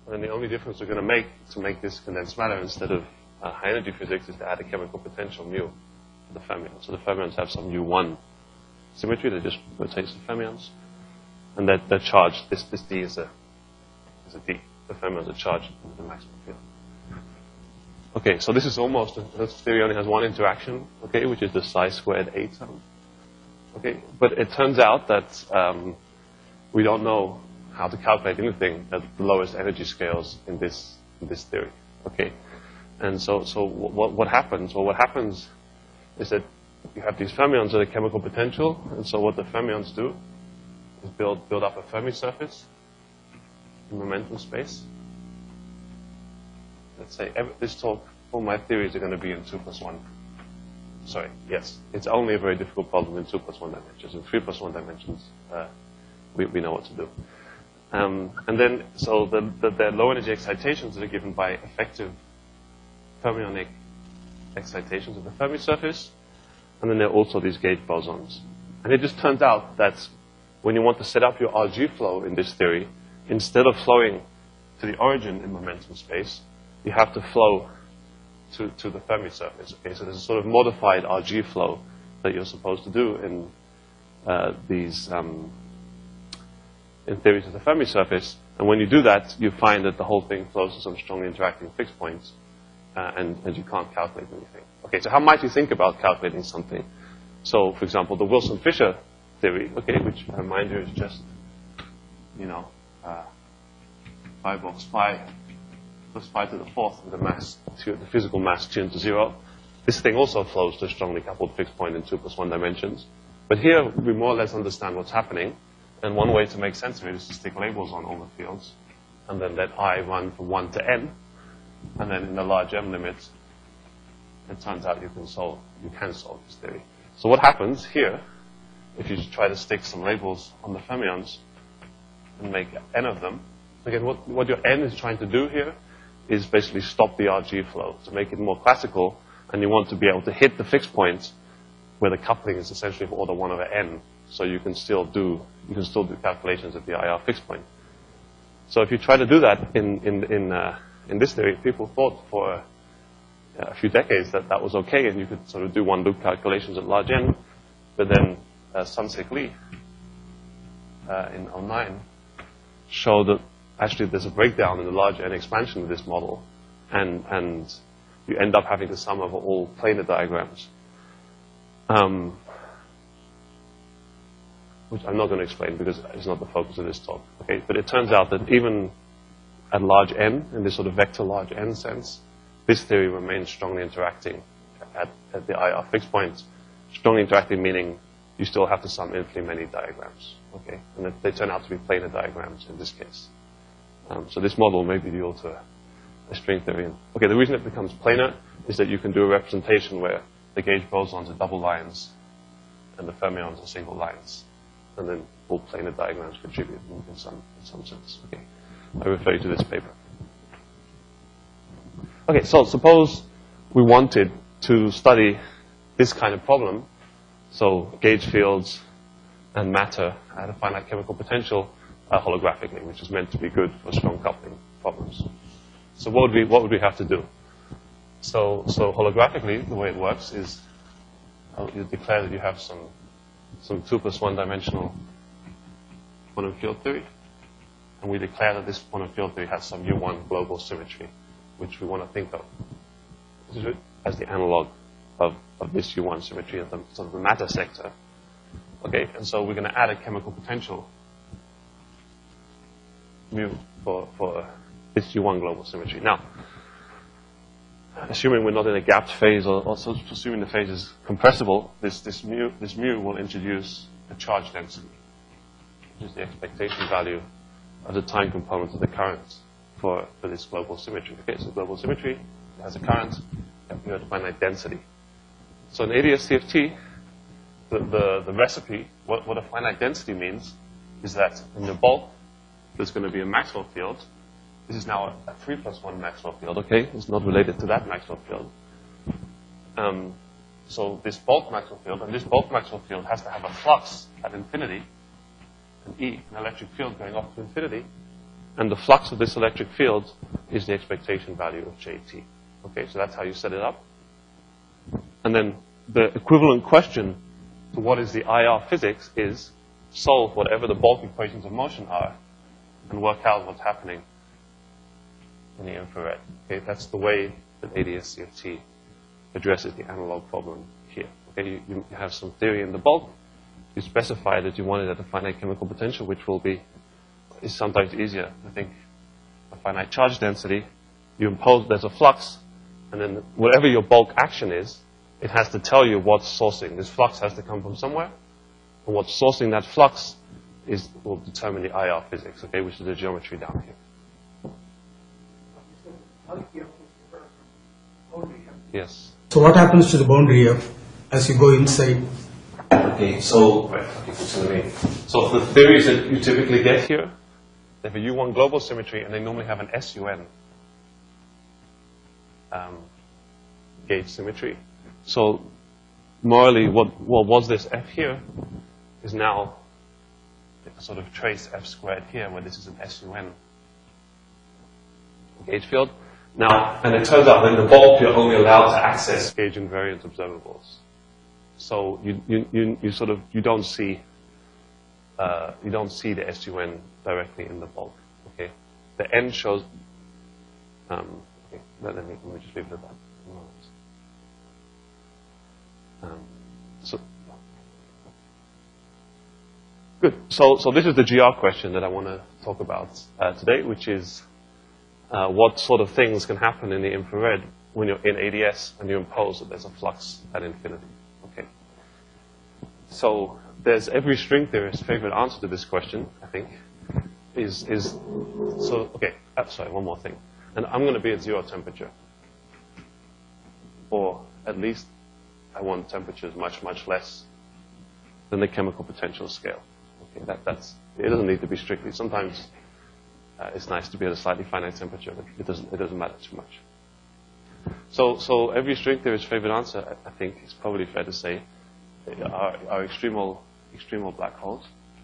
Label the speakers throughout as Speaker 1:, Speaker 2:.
Speaker 1: And the only difference we're going to make to make this condensed matter instead of high energy physics is to add a chemical potential mu to the fermions. So the fermions have some U1 symmetry that just rotates the fermions. And that charge, this D is a D. The fermions are charged in the maximum field. Okay, so this is almost, this theory only has one interaction, okay, which is the psi squared A term. Okay, but it turns out that we don't know how to calculate anything at the lowest energy scales in this theory. Okay, and so what happens? Well, what happens is that you have these fermions at a chemical potential, and so what the fermions do is build up a Fermi surface in momentum space. Let's say this talk, all my theories are going to be in 2+1. Sorry, yes, it's only a very difficult problem in 2+1 dimensions. In 3+1 dimensions, we know what to do. And then, so the low energy excitations that are given by effective fermionic excitations of the Fermi surface, and then there are also these gauge bosons. And it just turns out that when you want to set up your RG flow in this theory, instead of flowing to the origin in momentum space, you have to flow to the Fermi surface. Okay, so there's a sort of modified RG flow that you're supposed to do in in theories of the Fermi surface. And when you do that, you find that the whole thing flows to some strongly interacting fixed points, and you can't calculate anything. Okay, so how might you think about calculating something? So, for example, the Wilson-Fisher theory, okay, which I remind you is just, phi box phi plus phi to the fourth of the mass, the physical mass tuned to 0. This thing also flows to a strongly coupled fixed point in 2+1 dimensions. But here we more or less understand what's happening. And one way to make sense of it is to stick labels on all the fields and then let I run from 1 to n. And then in the large M limit, it turns out you can solve this theory. So what happens here, if you try to stick some labels on the fermions and make n of them, again, what your n is trying to do here is basically stop the RG flow to make it more classical, and you want to be able to hit the fixed points where the coupling is essentially of order 1 over n, so you can still do calculations at the IR fixed point. So if you try to do that in this theory, people thought for a few decades that was okay, and you could sort of do one-loop calculations at large n. But then Sun-Sik Lee in 2009 showed that actually there's a breakdown in the large n expansion of this model, and you end up having the sum of all planar diagrams, which I'm not going to explain because it's not the focus of this talk. Okay, but it turns out that even at large n, in this sort of vector large n sense, this theory remains strongly interacting at the IR fixed points. Strongly interacting meaning you still have to sum infinitely many diagrams. Okay, and they turn out to be planar diagrams in this case. So this model may be due to a string theory. Okay, the reason it becomes planar is that you can do a representation where the gauge bosons are double lines and the fermions are single lines, and then all planar diagrams contribute in some sense. Okay, I refer you to this paper. Okay, so suppose we wanted to study this kind of problem, so gauge fields and matter at a finite chemical potential holographically, which is meant to be good for strong coupling problems. So what would we have to do? So holographically, the way it works is you declare that you have some 2+1 dimensional quantum field theory, and we declare that this quantum field theory has some U1 global symmetry, which we want to think of as the analog of this U1 symmetry of the matter sector. Okay, and so we're going to add a chemical potential mu for this U1 global symmetry. Now, assuming we're not in a gapped phase, or also assuming the phase is compressible, this mu will introduce a charge density, which is the expectation value of the time component of the current for this global symmetry. Okay, so global symmetry, it has a current, you have a finite density. So in ADS-CFT, the recipe, what a finite density means, is that in the bulk, there's going to be a Maxwell field. This is now a 3+1 Maxwell field, okay? It's not related to that Maxwell field. So this bulk Maxwell field, and this bulk Maxwell field has to have a flux at infinity, an E, an electric field going off to infinity, and the flux of this electric field is the expectation value of JT. Okay, so that's how you set it up. And then the equivalent question to what is the IR physics is solve whatever the bulk equations of motion are and work out what's happening in the infrared. Okay, that's the way that ADS-CFT addresses the analog problem here. Okay, you have some theory in the bulk. You specify that you want it at a finite chemical potential, which is sometimes easier. I think a finite charge density, you impose, there's a flux, and then whatever your bulk action is, it has to tell you what's sourcing. This flux has to come from somewhere, and what's sourcing that flux will determine the IR physics, okay, which is the geometry down here. Yes.
Speaker 2: So what happens to the boundary as you go inside?
Speaker 1: Okay, so so the theories that you typically get here, they have a U1 global symmetry, and they normally have an SUN gauge symmetry. So morally, what was this F here is now a sort of trace F squared here, where this is an SUN gauge field. Now, and it turns out that in the bulk, you're only allowed to access gauge invariant observables. So you don't see the SUN directly in the bulk. Okay, the N shows. Okay, let me just leave it at that. So good. So this is the GR question that I want to talk about today, which is what sort of things can happen in the infrared when you're in ADS and you impose that there's a flux at infinity. Okay. So there's every string theorist's favorite answer to this question, I think, sorry, one more thing. And I'm going to be at 0 temperature. Or at least I want temperatures much, much less than the chemical potential scale. Okay, it doesn't need to be strictly. Sometimes it's nice to be at a slightly finite temperature, but it doesn't matter too much. So every string theorist's favorite answer, I think, is probably fair to say, are extremal black holes.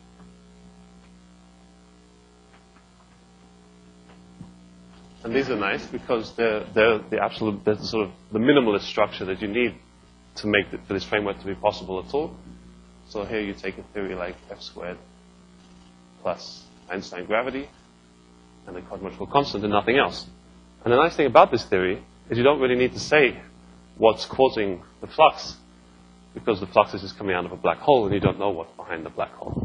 Speaker 1: And these are nice because they're sort of the minimalist structure that you need to make for this framework to be possible at all. So here you take a theory like F squared plus Einstein gravity and the cosmological constant and nothing else. And the nice thing about this theory is you don't really need to say what's causing the flux, because the flux is just coming out of a black hole and you don't know what's behind the black hole.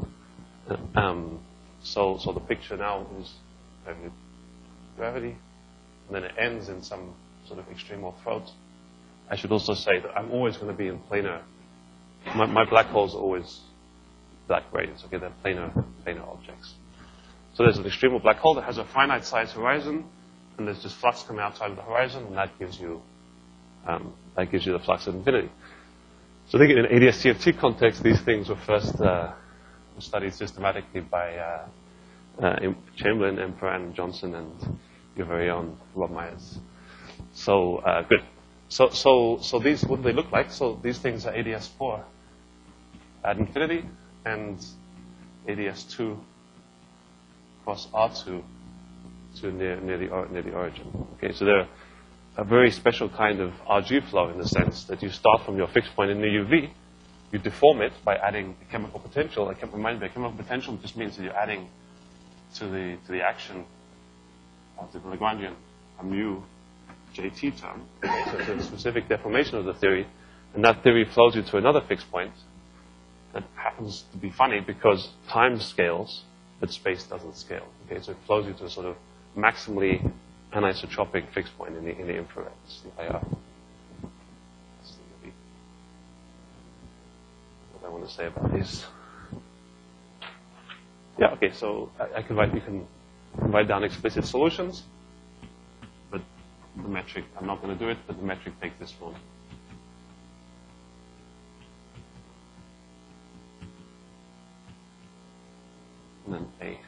Speaker 1: So the picture now is gravity, and then it ends in some sort of extremal throat. I should also say that I'm always going to be in planar. My black holes are always black radiance. Okay, they're planar objects. So there's an extremal black hole that has a finite size horizon, and there's just flux coming outside of the horizon, and that gives you the flux at infinity. So I think in an ADS-CFT context, these things were first studied systematically by Chamberlain, Emperan, Johnson, and your very own Rob Myers. So good. So these, what do they look like? So these things are ADS-4 at infinity and ADS-2 cross R2 to near the origin. Okay, so they're a very special kind of RG flow in the sense that you start from your fixed point in the UV, you deform it by adding a chemical potential. Remind me, a chemical potential just means that you're adding to the action of the Lagrangian a mu JT term. So it's a specific deformation of the theory, and that theory flows you to another fixed point that happens to be funny because time scales, but space doesn't scale. Okay, so it flows you to a sort of maximally anisotropic fixed point in the infrared. It's the IR. What I want to say about this. Yeah, okay, so you can write down explicit solutions, but the metric, I'm not going to do it, but the metric takes this form. And then A.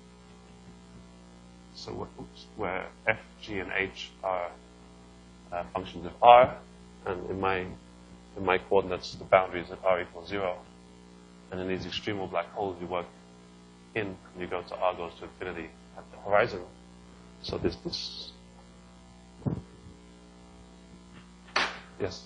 Speaker 1: So where F, G, and H are functions of R, and in my coordinates, the boundaries at R equals 0. And in these extremal black holes, you work in, and you go to R goes to infinity at the horizon. So this. Yes.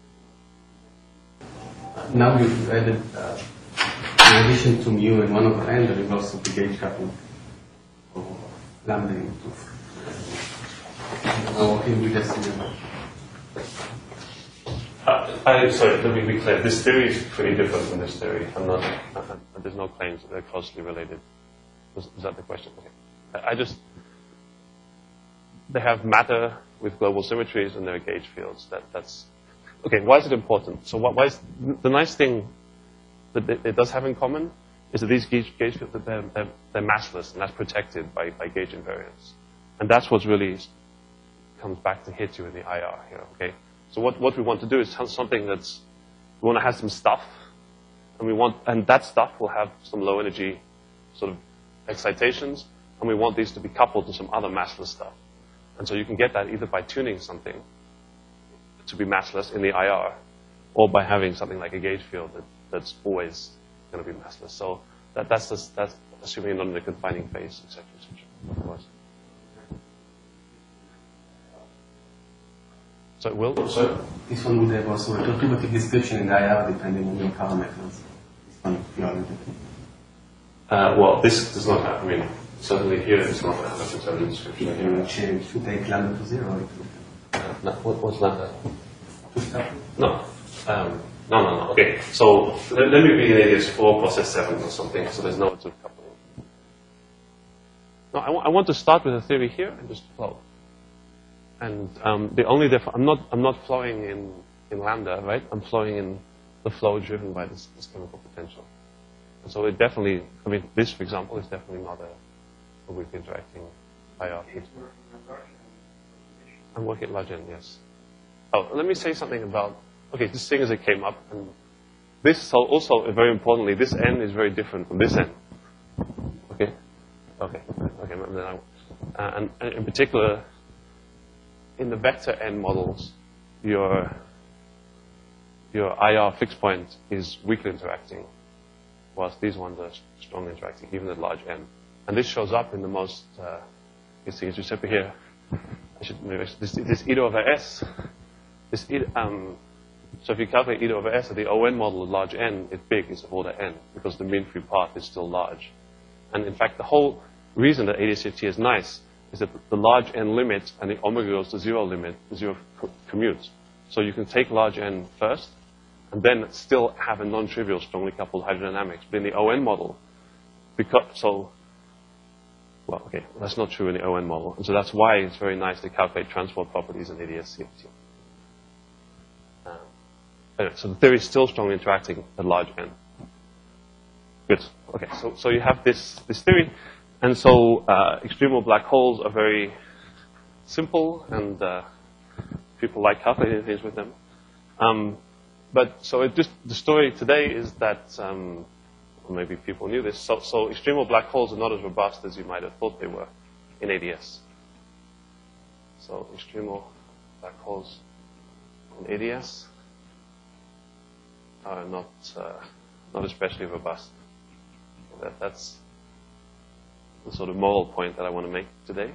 Speaker 3: Now you've added, in addition to mu and 1 over n, there is also the gauge coupling of lambda into. Now, can we just see
Speaker 1: Sorry, let me be clear. This theory is pretty different from this theory. There's no claims that they're closely related. Was that the question? Okay. They have matter with global symmetries and there are gauge fields. That's okay. Why is it important? So why is the nice thing that it does have in common is that these gauge fields they're massless and that's protected by gauge invariance, and that's what really comes back to hit you in the IR here. Okay. So what we want to do is something we want to have some stuff, and that stuff will have some low energy sort of excitations, and we want these to be coupled to some other massless stuff. And so you can get that either by tuning something to be massless in the IR, or by having something like a gauge field that's always going to be massless. So that's assuming you're not in a confining phase, etc., of course. So it will? So
Speaker 3: this one would have also a perturbative description in the IR depending on your parameters. This one,
Speaker 1: well, this does not have, certainly here it's not have a perturbative description.
Speaker 3: You can change to take lambda to 0.
Speaker 1: What's lambda? No. No. Okay, so let me be in ADS 4 process 7 or something, so there's no two coupling. No, I want to start with a theory here and just flow. And the only difference, I'm not flowing in lambda, right? I'm flowing in the flow driven by this chemical potential. And so it definitely, this, for example, is definitely not a weak interacting IR. I'm working at large N, yes. Oh, let me say something about, this thing as it came up, and this also, very importantly, this N is very different from this N. Okay. And in particular, in the vector N models, your IR fixed point is weakly interacting, whilst these ones are strongly interacting, even at large N. And this shows up in the most, you see, as you said here, this eta over S, so if you calculate eta over S at the ON model at large N, it's big, it's of order N, because the mean free path is still large. And in fact, the whole reason that ADS-CFT is nice is that the large N limit and the omega goes to 0 limit, 0 commutes. So you can take large N first, and then still have a non-trivial strongly coupled hydrodynamics. But in the ON model, that's not true in the ON model. And so that's why it's very nice to calculate transport properties in ADS-CFT. Anyway, so the theory is still strongly interacting at large N. Good. Okay, so you have this theory. And so extremal black holes are very simple, and people like calculating things with them. But so the story today is that, or maybe people knew this, so extremal black holes are not as robust as you might have thought they were in ADS. So extremal black holes in ADS are not especially robust. That's the sort of moral point that I want to make today.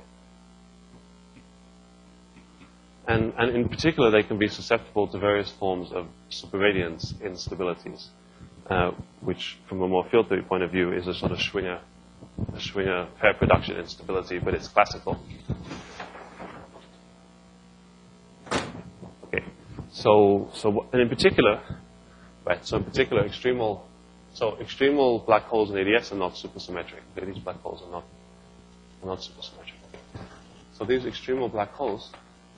Speaker 1: And in particular, they can be susceptible to various forms of superradiance instabilities, which, from a more field theory point of view, is a sort of Schwinger pair production instability, but it's classical. Okay, and in particular, extremal black holes in ADS are not supersymmetric. These black holes are not supersymmetric. So these extremal black holes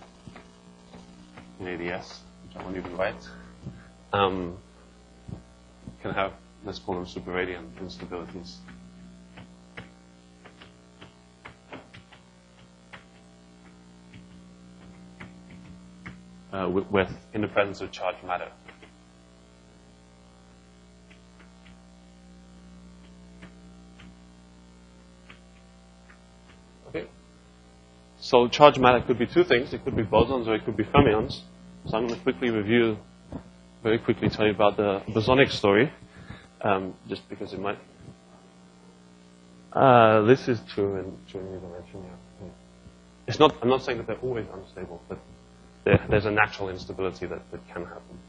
Speaker 1: in ADS, which I won't even write, can have, let's call them superradiant instabilities. In the presence of charged matter. Okay. So charged matter could be two things. It could be bosons or it could be fermions. So I'm going to very quickly tell you about the bosonic story, just because it might. This is true in any dimension, yeah. It's not, I'm not saying that they're always unstable, but there's a natural instability that can happen.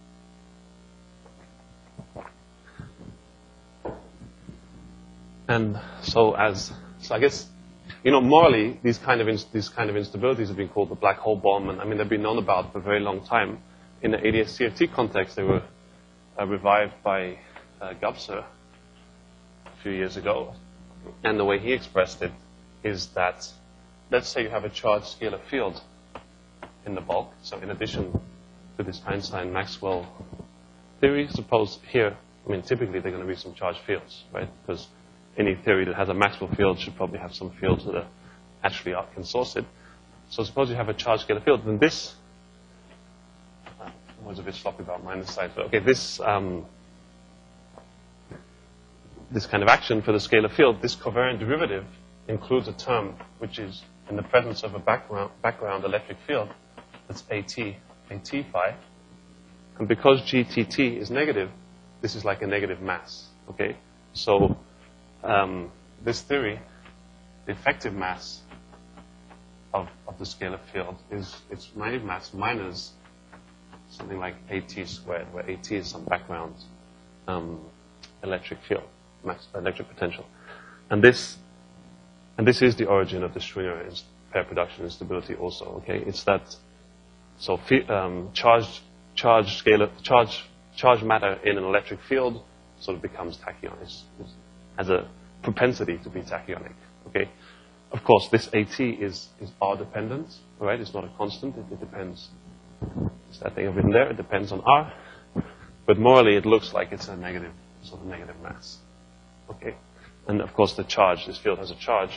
Speaker 1: And so I guess, morally, these kind of instabilities have been called the black hole bomb, and I mean, they've been known about for a very long time. In the ADS-CFT context, they were revived by Gubser a few years ago. And the way he expressed it is that, let's say you have a charged scalar field in the bulk. So in addition to this Einstein-Maxwell theory, suppose here, I mean, typically there are going to be some charged fields, right? Because any theory that has a Maxwell field should probably have some fields that actually can source it. So suppose you have a charged scalar field, then this, I was a bit sloppy about mine this side, but okay, this kind of action for the scalar field, this covariant derivative includes a term which is in the presence of a background electric field, that's AT phi. And because GTT is negative, this is like a negative mass, okay? So this theory, the effective mass of the scalar field is its negative mass minus something like AT squared, where AT is some background electric field, electric potential. And this is the origin of the Schwinger pair production instability also, okay? It's that, so charged matter in an electric field sort of becomes tachyonic, has a propensity to be tachyonic, okay? Of course, this AT is R dependent, right? It's not a constant, it depends. It's that thing I've written there, it depends on R. But morally, it looks like it's a negative, sort of negative mass, okay? And of course, the charge, this field has a charge.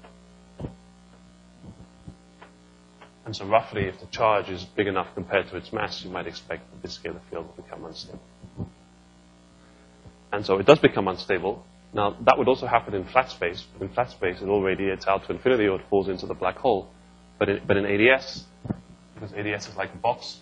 Speaker 1: And so roughly, if the charge is big enough compared to its mass, you might expect that this scalar field will become unstable. And so it does become unstable. Now, that would also happen in flat space. In flat space, it all radiates out to infinity or it falls into the black hole. But in ADS, because ADS is like a box,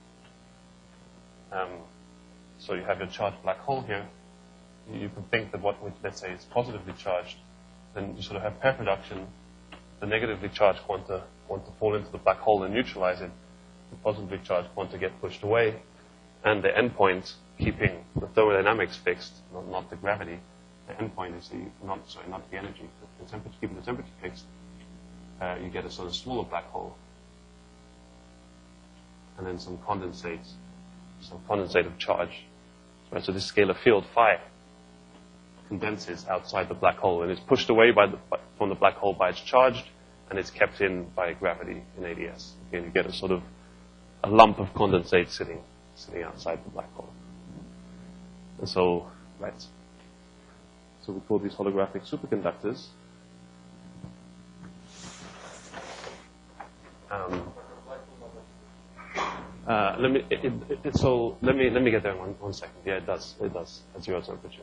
Speaker 1: so you have your charged black hole here, you can think that let's say, is positively charged, then you sort of have pair production. The negatively charged quanta want to fall into the black hole and neutralize it. The positively charged quanta get pushed away, and the endpoint, keeping the thermodynamics fixed, not the gravity, the endpoint is not the energy, but the temperature, keeping the temperature fixed, you get a sort of smaller black hole, and then some condensate of charge. Right, so this scalar field phi condenses outside the black hole and is pushed away from the black hole by its charge, and it's kept in by gravity in ADS. Again, you get a sort of a lump of condensate sitting outside the black hole. And so, right. So we call these holographic superconductors. Let me get there in one second. Yeah, it does at zero temperature.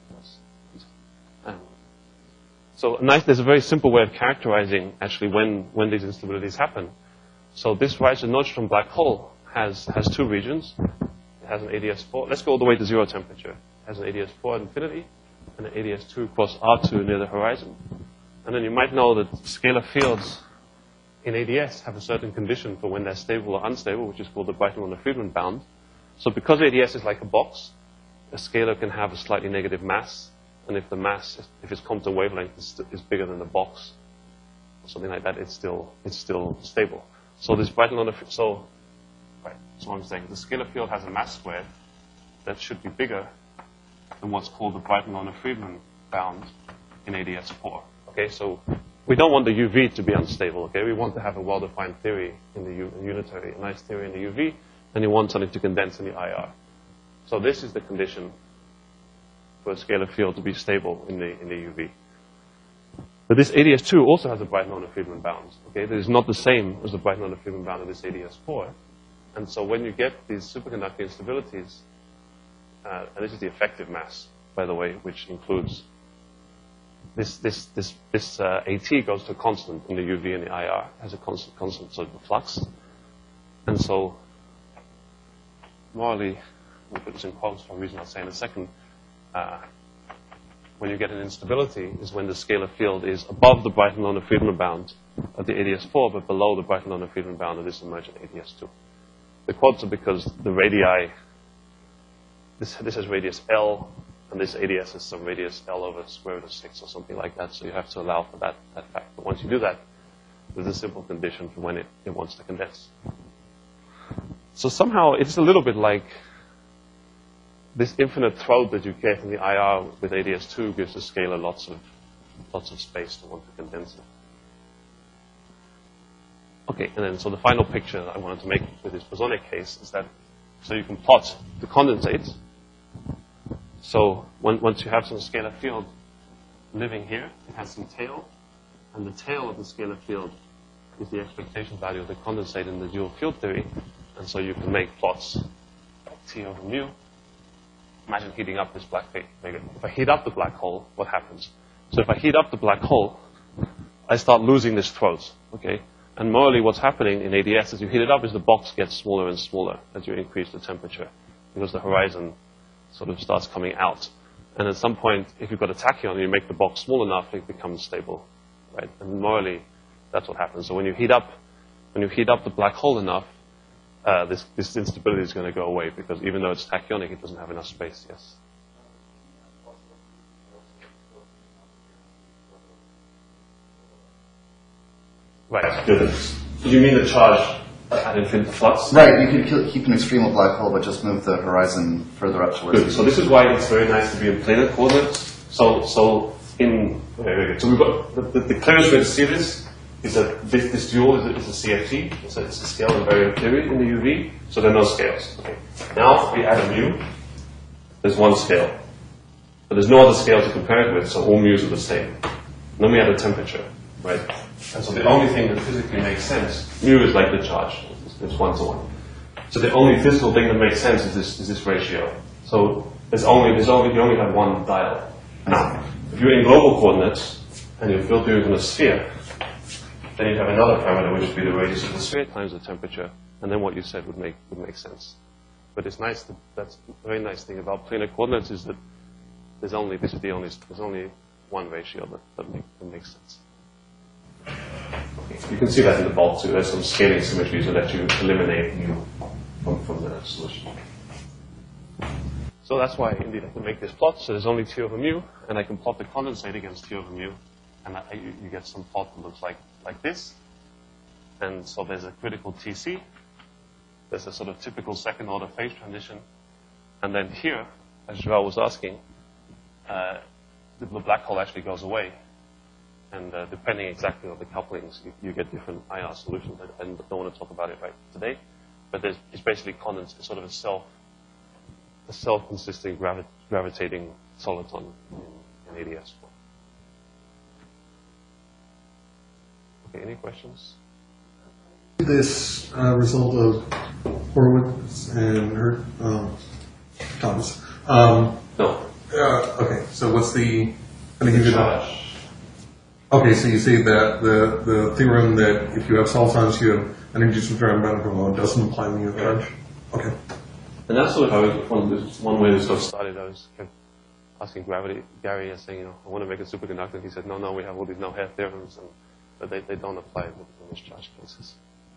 Speaker 1: So there's a very simple way of characterizing actually when these instabilities happen. So this Rydzer-Nordström black hole has two regions. It has an ADS4. Let's go all the way to zero temperature. It has an ADS4 at infinity and an ADS2 across R2 near the horizon. And then you might know that scalar fields in ADS have a certain condition for when they're stable or unstable, which is called the Breitner-Friedmann bound. So because ADS is like a box, a scalar can have a slightly negative mass, and if the mass, if its Compton wavelength is bigger than the box, or something like that, it's still stable. So this Breitner-Friedmann, so I'm saying the scalar field has a mass squared that should be bigger than what's called the Breitner-Friedmann bound in ADS4. Okay, so we don't want the UV to be unstable. Okay, we want to have a well-defined theory in the unitary, a nice theory in the UV, and you want something to condense in the IR. So this is the condition for a scalar field to be stable in the UV. But this ADS2 also has a Breitner-Friedmann bound. Okay, that is not the same as the Breitner-Friedmann bound of this ADS4. And so when you get these superconducting instabilities, and this is the effective mass, by the way, which includes this AT goes to a constant in the UV and the IR, has a constant sort of flux. And so morally, we'll put this in quotes for a reason I'll say in a second, when you get an instability is when the scalar field is above the Breitner-Friedman bound of the ADS4, but below the Breitner-Friedman bound of this emergent ADS2. The quads are because the radii, this has radius L, and this ADS is some radius L over square root of 6 or something like that, so you have to allow for that fact. But once you do that, there's a simple condition for when it wants to condense. So somehow it's a little bit like this infinite throat that you get in the IR with ADS2 gives the scalar lots of space to want to condense it. Okay, and then so the final picture that I wanted to make with this bosonic case is that so you can plot the condensate. So once you have some scalar field living here, it has some tail, and the tail of the scalar field is the expectation value of the condensate in the dual field theory, and so you can make plots like T over mu. Imagine heating up this black thing. If I heat up the black hole, what happens? So if I heat up the black hole, I start losing this throat, okay? And morally what's happening in ADS as you heat it up is the box gets smaller and smaller as you increase the temperature because the horizon sort of starts coming out. And at some point, if you've got a tachyon and you make the box small enough, it becomes stable, right? And morally, that's what happens. So when you heat up the black hole enough, this instability is going to go away because even though it's tachyonic, it doesn't have enough space. Yes. Right. Good. Do you mean the charge at infinite flux?
Speaker 4: Right. You could keep an extremal black hole, but just move the horizon further up towards.
Speaker 1: Good. So this is why it's very nice to be in planar coordinates. So we've got the clearest way to see this is that this dual is a CFT. It's a scale invariant theory in the UV. So there are no scales. Okay. Now if we add a mu, there's one scale, but there's no other scale to compare it with. So all mu's are the same. And then we add a temperature, right? And so the only thing that physically makes sense, mu is like the charge. It's 1 to 1. So the only physical thing that makes sense is this ratio. So you only have one dial. Now, if you're in global coordinates and your field theory is in a sphere, then you have another parameter which would be the radius of the sphere times the temperature, and then what you said would make sense. But it's nice that's the very nice thing about planar coordinates is that there's only one ratio that makes sense. Okay. You can see that in the bulk too. There's some scaling symmetries that let you eliminate mu from the solution. So that's why indeed I can make this plot. So there's only T over mu, and I can plot the condensate against T over mu, and you get some plot that looks like this. And so there's a critical TC. There's a sort of typical second order phase transition. And then here, as Joel was asking, the black hole actually goes away. And depending exactly on the couplings, you get different IR solutions. I don't want to talk about it right today, but it's basically condensate, sort of a self-consisting gravitating soliton in ADS. Okay, any questions?
Speaker 5: This result of Horowitz and Thomas.
Speaker 1: No.
Speaker 5: Okay, so what's the? Let me give you that. Okay, so you say that the theorem that if you have solitons, you have energy transfer manifold doesn't apply when you have charge. Okay.
Speaker 1: And that's sort of how one way this got started. I was kept asking Gary, saying, I want to make a superconductor. And he said, no, we have all these no-hair theorems, but they don't apply in these charge cases.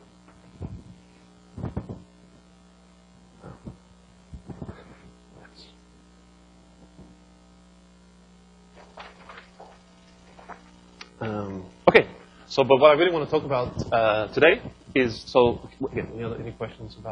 Speaker 1: Okay, but what I really want to talk about today is, again, any questions about?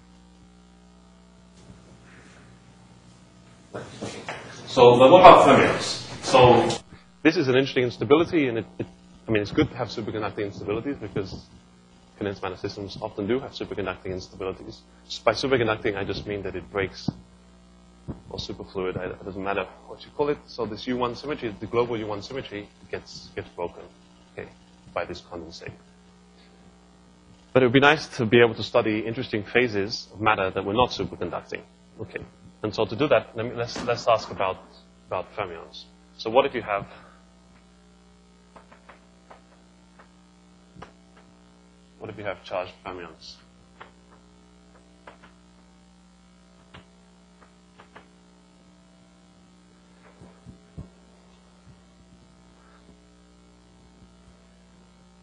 Speaker 1: Okay. So, but what about fermions? So, this is an interesting instability, and it's good to have superconducting instabilities because condensed matter systems often do have superconducting instabilities. By superconducting, I just mean that it breaks, or superfluid, it doesn't matter what you call it. So this U1 symmetry, the global U1 symmetry, gets broken, okay, by this condensate. But it would be nice to be able to study interesting phases of matter that were not superconducting, okay. And so to do that, let's ask about fermions. So what if you have charged fermions?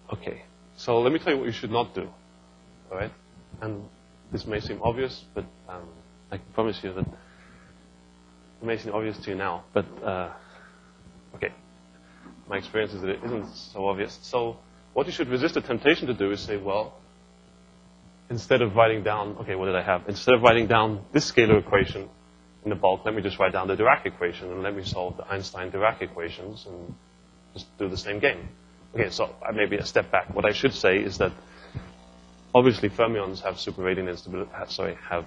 Speaker 1: Okay, so let me tell you what you should not do. All right, and this may seem obvious, but I can promise you that it may seem obvious to you now. But okay, my experience is that it isn't so obvious. So what you should resist the temptation to do is say, well, instead of writing down, okay, what did I have? Instead of writing down this scalar equation in the bulk, let me just write down the Dirac equation and let me solve the Einstein-Dirac equations and just do the same game. Okay, so maybe a step back. What I should say is that obviously fermions have superradiant instability, have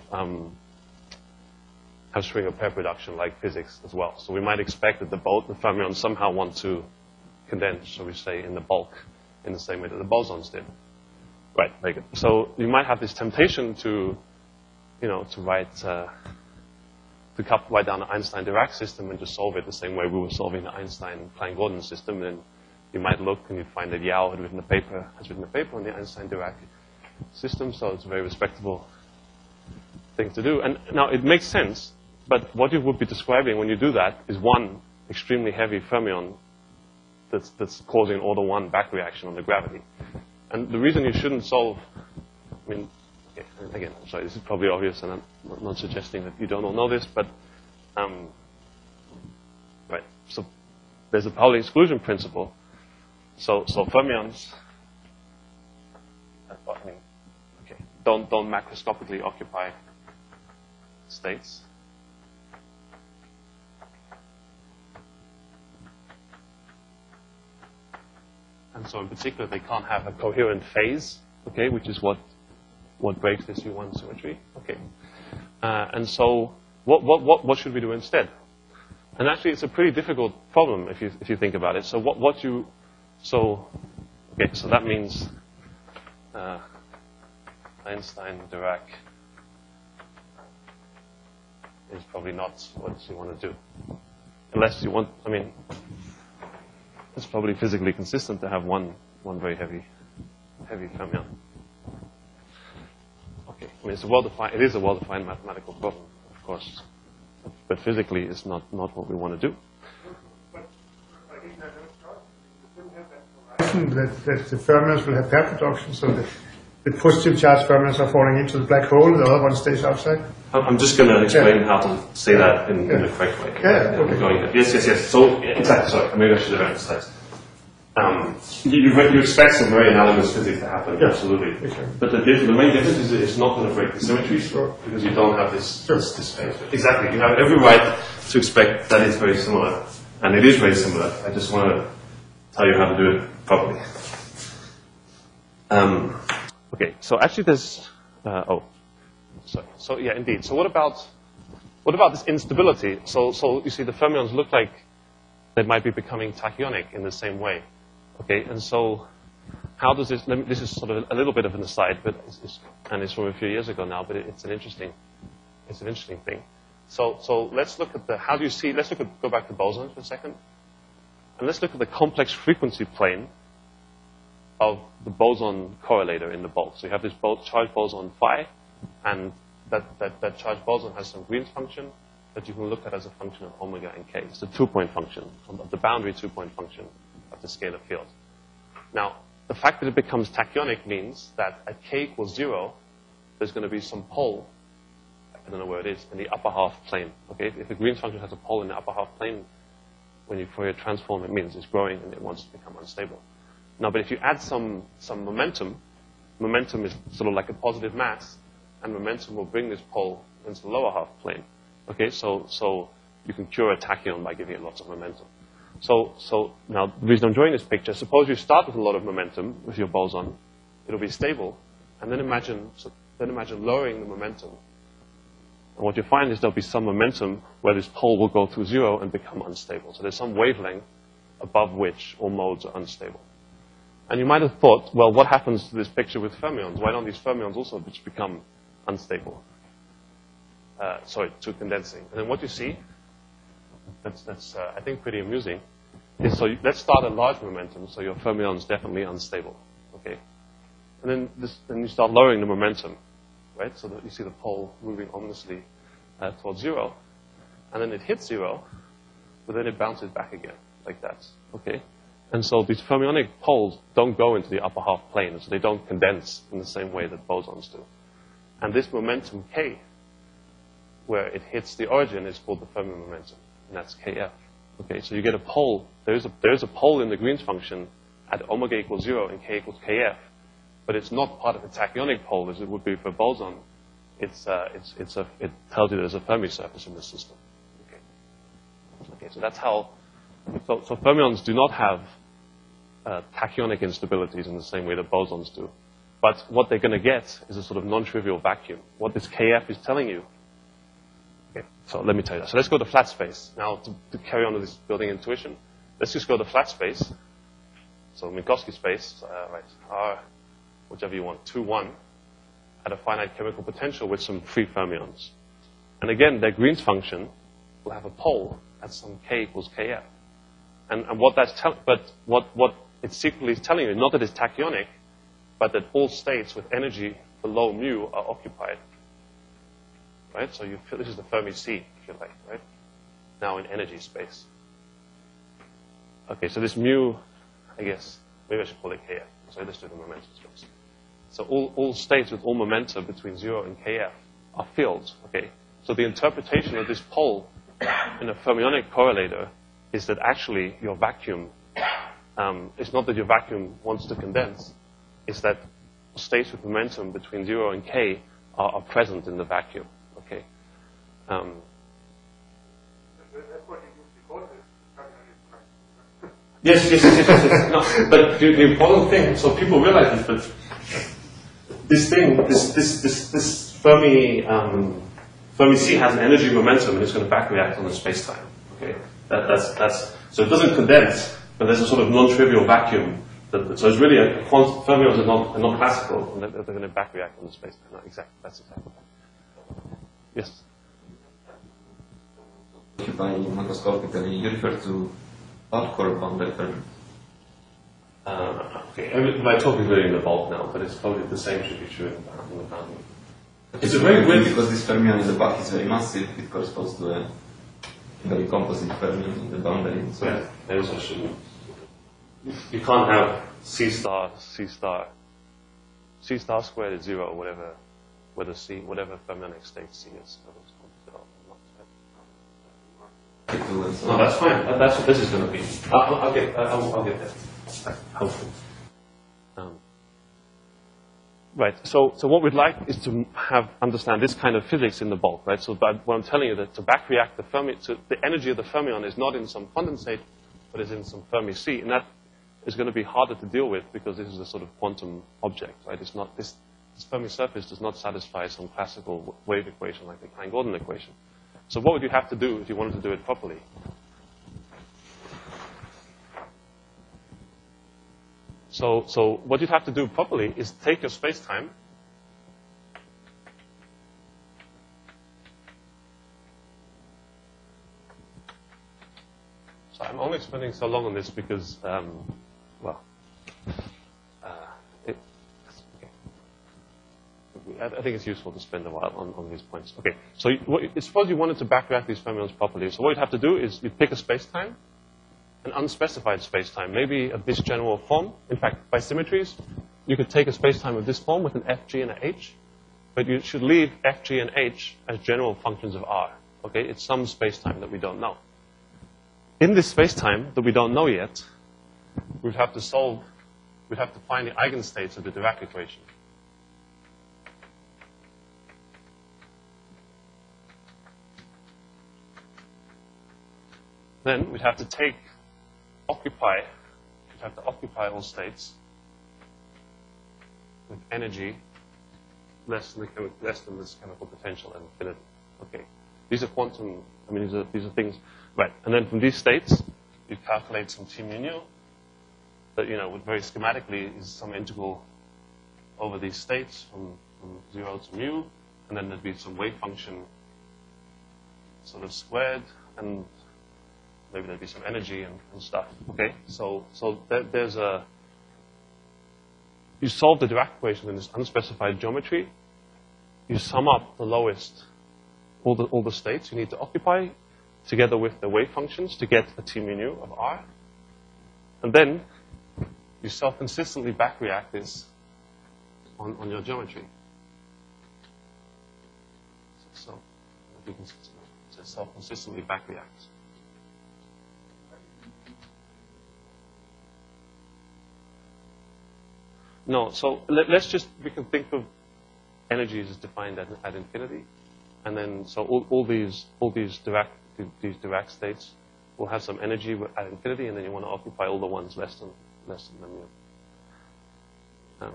Speaker 1: string of pair production like physics as well. So we might expect that the fermions somehow want to condense, shall we say, in the bulk in the same way that the bosons did. Right, very good. So you might have this temptation to, to write down the Einstein-Dirac system and just solve it the same way we were solving the Einstein-Klein-Gordon system. And you might look and you find that Yao has written a paper on the Einstein-Dirac system, so it's a very respectable thing to do. And now it makes sense, but what you would be describing when you do that is one extremely heavy fermion that's causing an order 1 back reaction on the gravity. And the reason you shouldn't solve, again, I'm sorry, this is probably obvious, and I'm not suggesting that you don't all know this, but, right, so there's a Pauli exclusion principle. So fermions, don't macroscopically occupy states. And so in particular, they can't have a coherent phase, okay, which is what breaks this U1 symmetry. Okay. And so what should we do instead? And actually, it's a pretty difficult problem if you think about it. So so that means Einstein-Dirac is probably not what you want to do. Unless you want, it's probably physically consistent to have one very heavy fermion. Okay, it is a well-defined mathematical problem, of course. But physically, it's not what we want to do.
Speaker 6: That the fermions will have pair production, so the positive charged fermions are falling into the black hole, the other one stays outside.
Speaker 1: I'm just going to explain how to say that in the correct way.
Speaker 6: Yeah, okay.
Speaker 1: Yes. So, exactly, sorry, maybe I should have emphasized. You expect some very analogous physics to happen, absolutely. Okay. But the main difference is that it's not going to break the symmetry, because you don't have this phase. Exactly, you have every right to expect that it's very similar. And it is very similar. I just want to tell you how to do it properly. Okay, so actually there's, So yeah, indeed. So what about this instability? So you see the fermions look like they might be becoming tachyonic in the same way. Okay, and so how does this, this is sort of a little bit of an aside, but it's from a few years ago now, but it's an interesting thing. So let's look at go back to bosons for a second, and let's look at the complex frequency plane of the boson correlator in the bulk. So you have this charged boson phi, and that charged boson has some Green's function that you can look at as a function of omega and k. It's a 2-point function, the boundary 2-point function of the scalar field. Now, the fact that it becomes tachyonic means that at k equals 0, there's going to be some pole, I don't know where it is, in the upper half plane. Okay, if the Green's function has a pole in the upper half plane, when you Fourier transform, it means it's growing and it wants to become unstable. Now, but if you add some momentum is sort of like a positive mass, and momentum will bring this pole into the lower half plane. Okay, so you can cure a tachyon by giving it lots of momentum. So now the reason I'm drawing this picture, suppose you start with a lot of momentum with your boson, it'll be stable, and then imagine lowering the momentum. And what you find is there'll be some momentum where this pole will go through 0 and become unstable. So there's some wavelength above which all modes are unstable. And you might have thought, well, what happens to this picture with fermions? Why don't these fermions also just become unstable? To condensing. And then what you see, that's I think pretty amusing, is let's start a large momentum, so your fermion is definitely unstable. Okay, and then you start lowering the momentum, right? So that you see the pole moving ominously towards 0, and then it hits 0, but then it bounces back again like that. Okay, And so these fermionic poles don't go into the upper half plane, so they don't condense in the same way that bosons do. And this momentum K, where it hits the origin, is called the Fermi momentum, and that's Kf. Okay, so you get a pole. There is a pole in the Green's function at omega equals 0 and K equals Kf, but it's not part of a tachyonic pole as it would be for a boson. It tells you there's a Fermi surface in the system. Okay, so that's how. So fermions do not have tachyonic instabilities in the same way that bosons do. But what they're going to get is a sort of non-trivial vacuum. What this Kf is telling you. Okay, so let me tell you that. So let's go to flat space. Now, to carry on with this building intuition, let's just go to flat space. So Minkowski space, right, R, whichever you want, 2, 1, at a finite chemical potential with some free fermions. And again, their Green's function will have a pole at some K equals Kf. And what that's but what it secretly is telling you, not that it's tachyonic, but that all states with energy below mu are occupied. Right? So you feel this is the Fermi C, if you like, right? Now in energy space. Okay, so this mu, I guess, maybe I should call it Kf. So let's do the momentum space. So all states with all momenta between 0 and Kf are fields, okay? So the interpretation of this pole in a fermionic correlator is that actually your vacuum, it's not that your vacuum wants to condense, it's that states with momentum between 0 and K are present in the vacuum, okay? Yes. No, but the important thing, so people realize this, but this Fermi C has an energy momentum and it's going to back react on the space-time, okay? That's so it doesn't condense, but there's a sort of non-trivial vacuum. So it's really fermions are not classical, and they're going to back react on the space-time. No, exactly. That's exactly right. Yes.
Speaker 7: By macroscopically, you refer to outcore boundary fermions.
Speaker 1: Okay, my talk is really in the bulk now, but it's probably the same should be true in the boundary. It's a very weird
Speaker 7: because this fermion in the back is very massive. It corresponds to a very composite fermion in the boundary. So
Speaker 1: yeah, there is a you can't have C star squared is 0 or whatever, whatever fermionic state C is. No, that's fine. That's what this is going to be. I'll get that. Hopefully. Right. So what we'd like is to understand this kind of physics in the bulk, right? So what I'm telling you that to back react the energy of the fermion is not in some condensate, but is in some Fermi C, and that is going to be harder to deal with because this is a sort of quantum object, right? It's not this Fermi surface does not satisfy some classical wave equation like the Klein-Gordon equation. So what would you have to do if you wanted to do it properly? So what you'd have to do properly is take your space-time So I'm only spending so long on this because, I think it's useful to spend a while on these points. Okay, so suppose you wanted to backtrack these fermions properly. So what you'd have to do is you pick a space-time, an unspecified space-time, maybe of this general form. In fact, by symmetries, you could take a space-time of this form with an Fg and an H, but you should leave Fg and H as general functions of R. Okay, it's some space-time that we don't know. In this space-time that we don't know yet, we'd have to find the eigenstates of the Dirac equation. Then we'd have to occupy all states with energy less than this chemical potential at infinity. Okay, these are quantum. I mean, these are things, right? And then from these states, you calculate some T mu nu that very schematically is some integral over these states from 0 to mu, and then there'd be some wave function sort of squared, and maybe there'd be some energy and stuff. Okay, so there's you solve the Dirac equation in this unspecified geometry. You sum up the lowest, all the states you need to occupy, together with the wave functions to get a T mu nu of R. And then you self-consistently back-react this on your geometry. So you can self-consistently back-react. No, so we can think of energies as defined at infinity, and then so all these Dirac states will have some energy at infinity, and then you want to occupy all the ones less than mu.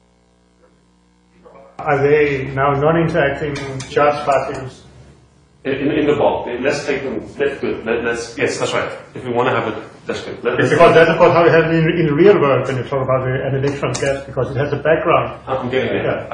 Speaker 6: Are they now non-interacting charged particles?
Speaker 1: In the bulk, let's take them. Yes, that's right. If we want to have it, that's good.
Speaker 6: Because that's of course how you have it in the real world when you talk about an electron gas, because it has a background.
Speaker 1: I'm getting it.
Speaker 6: Yeah.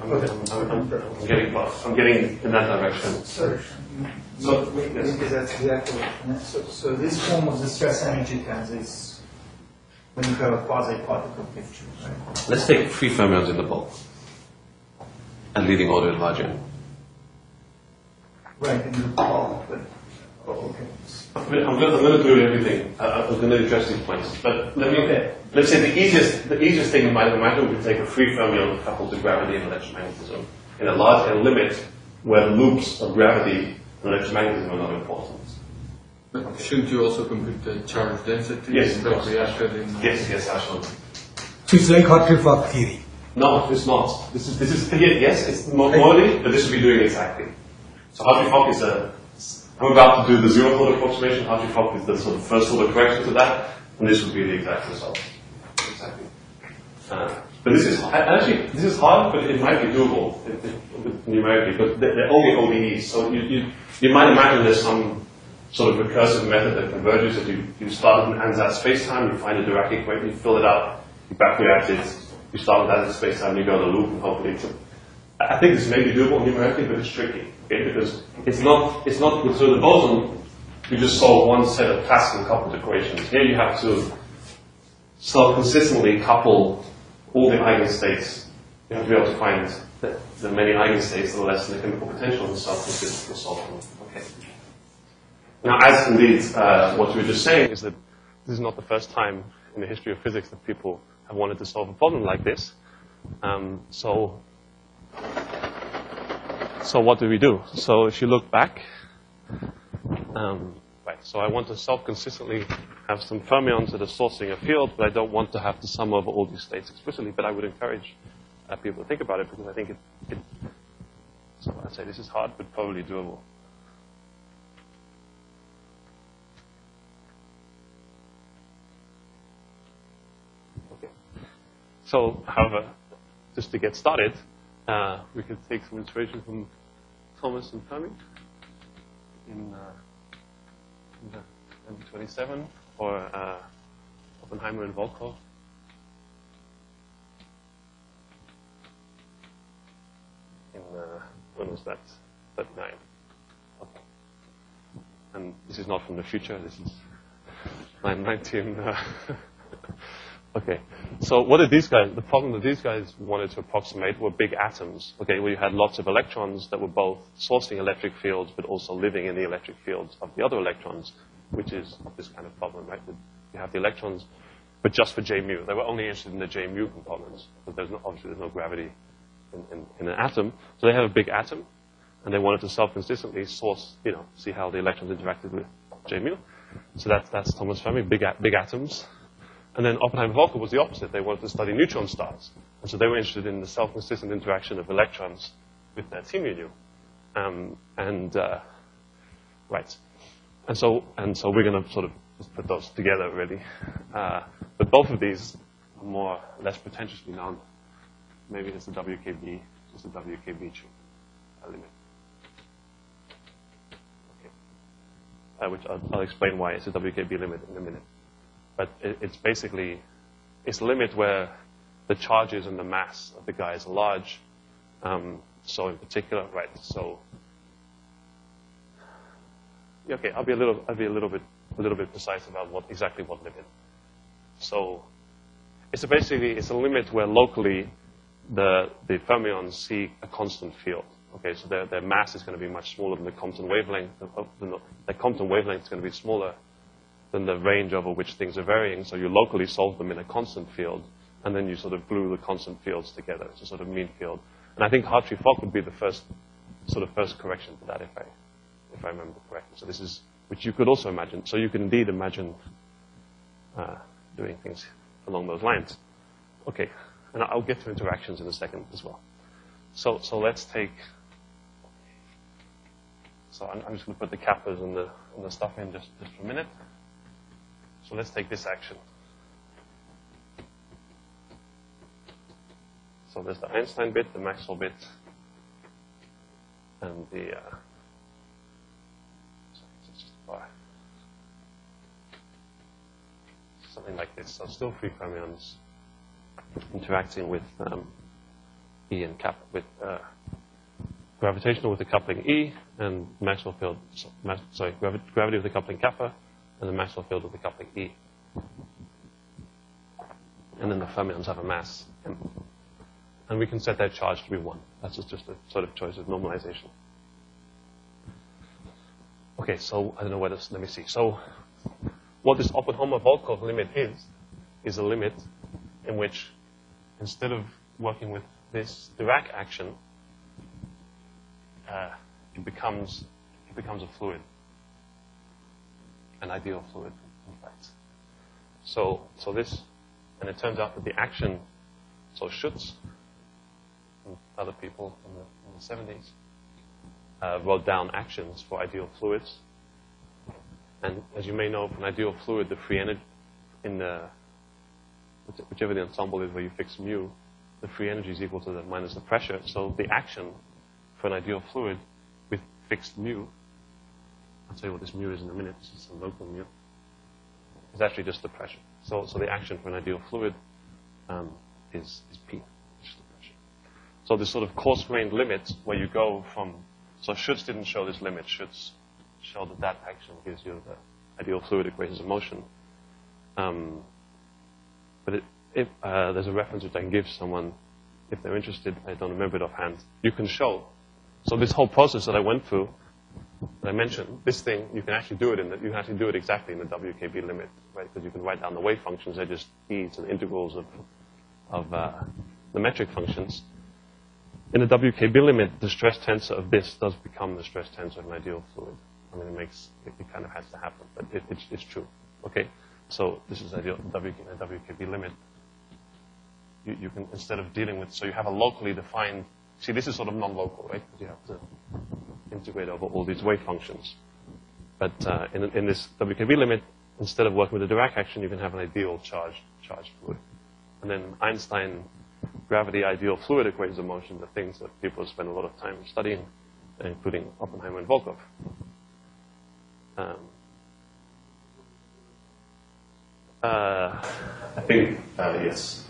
Speaker 1: I'm getting in that direction.
Speaker 8: So that's exactly. So this form of the stress energy tensor is when you have a quasi-particle picture, right?
Speaker 1: Let's take free fermions in the bulk and leading order is large n.
Speaker 8: Right, in the bulk, but okay.
Speaker 1: I'm going to do everything. I'm going to address these points, but let's say the easiest thing you might imagine would be to take a free fermion coupled to gravity and electromagnetism in a large n limit where the loops of gravity and electromagnetism are not important.
Speaker 9: But shouldn't you also compute the charge density?
Speaker 1: Yes, of
Speaker 9: that
Speaker 1: course.
Speaker 9: reacted in?
Speaker 1: Yes, absolutely.
Speaker 2: So it's like Hartree-Fock theory.
Speaker 1: No, it's not. This is yes, it's modality, but this will be doing exactly. So Hartree-Fock is I'm about to do the zero order approximation. Hartree-Fock is the sort of first order correction to that, and this would be the exact result. Exactly. But this is hard, but it might be doable numerically. But they're only ODEs, so you might imagine there's some sort of recursive method that converges. That you start with an ansatz spacetime, you find a Dirac equation, you fill it up, you back-react it. You start with ansatz spacetime, you go to the loop, and hopefully I think this may be doable numerically, but it's tricky, okay? Because it's not. So the boson, you just solve one set of classical coupled equations. Here you have to self-consistently couple all the eigenstates. You have to be able to find the many eigenstates that are less than the chemical potential and self-consistently solve them. Okay. Now, as indeed what we were just saying is that this is not the first time in the history of physics that people have wanted to solve a problem like this. So what do we do? So if you look back, so I want to self-consistently have some fermions that are sourcing a field, but I don't want to have to sum over all these states explicitly, but I would encourage people to think about it because I think so I'd say this is hard, but probably doable. Okay. So, however, just to get started, we could take some inspiration from Thomas and Fermi in 1927, or Oppenheimer and Volkov. When was that? 39. Okay. And this is not from the future. This is 19. Okay. So what did these guys? The problem that these guys wanted to approximate were big atoms. Okay, where you had lots of electrons that were both sourcing electric fields, but also living in the electric fields of the other electrons, which is this kind of problem, right? That you have the electrons, but just for J mu. They were only interested in the J mu components, because obviously there's no gravity in an atom. So they have a big atom, and they wanted to self-consistently source, see how the electrons interacted with J mu. So that's Thomas Fermi, big atoms. And then Oppenheimer-Volkov was the opposite. They wanted to study neutron stars. And so they were interested in the self-consistent interaction of electrons with their T mu nu. Right. And so we're going to sort of just put those together, really. But both of these are more or less pretentiously known. Maybe it's the WKB, just the WKB limit. Okay. Which I'll explain why it's a WKB limit in a minute. But it's basically, it's a limit where the charges and the mass of the guys are large. So in particular, right, so, okay, I'll be a little bit precise about exactly what limit. So it's a limit where locally the fermions see a constant field. Okay, so their mass is going to be much smaller than the Compton wavelength. The Compton wavelength is going to be smaller than the range over which things are varying, so you locally solve them in a constant field, and then you sort of glue the constant fields together. It's a sort of mean field. And I think Hartree-Fock would be the first correction to that, if I remember correctly. So this is, which you could also imagine. So you can indeed imagine doing things along those lines. Okay, and I'll get to interactions in a second as well. So let's take, so I'm just going to put the kappas and the stuff in just for a minute. So let's take this action. So there's the Einstein bit, the Maxwell bit, and the, something like this. So still free fermions interacting with E and kappa, with gravitational with the coupling E, and Maxwell field, gravity with the coupling kappa, and the Maxwell field with the coupling E. And then the fermions have a mass M. And we can set their charge to be 1. That's just a sort of choice of normalization. Okay, so I don't know what else. Let me see. So what this Oppenheimer-Volkoff limit is a limit in which instead of working with this Dirac action, it becomes a fluid, an ideal fluid, in fact. So this, and it turns out that the action, so Schutz and other people in the 70s wrote down actions for ideal fluids. And as you may know, for an ideal fluid, the free energy in whichever the ensemble is where you fix mu, the free energy is equal to minus the pressure. So the action for an ideal fluid with fixed mu, I'll tell you what this mu is in a minute, this is a local mu, is actually just the pressure. So the action for an ideal fluid is P, just the pressure. So this sort of coarse-grained limit where you go from, so Schutz didn't show this limit. Schutz showed that action gives you the ideal fluid equations of motion. But if there's a reference which I can give someone, if they're interested, I don't remember it offhand, you can show. So this whole process that I went through, that I mentioned, this thing, you can actually do it you can actually do it exactly in the WKB limit, right? Because you can write down the wave functions, they're just e's and integrals of the metric functions. In the WKB limit, the stress tensor of this does become the stress tensor of an ideal fluid. I mean, it kind of has to happen, but it's true. Okay, so this is ideal WKB limit. You can, instead of dealing with, so you have a locally defined. See, this is sort of non-local, right? Because you have to integrate over all these wave functions. But in this WKB limit, instead of working with the Dirac action, you can have an ideal charged fluid. And then Einstein gravity ideal fluid equations of motion, the things that people spend a lot of time studying, including Oppenheimer and Volkoff. I think yes.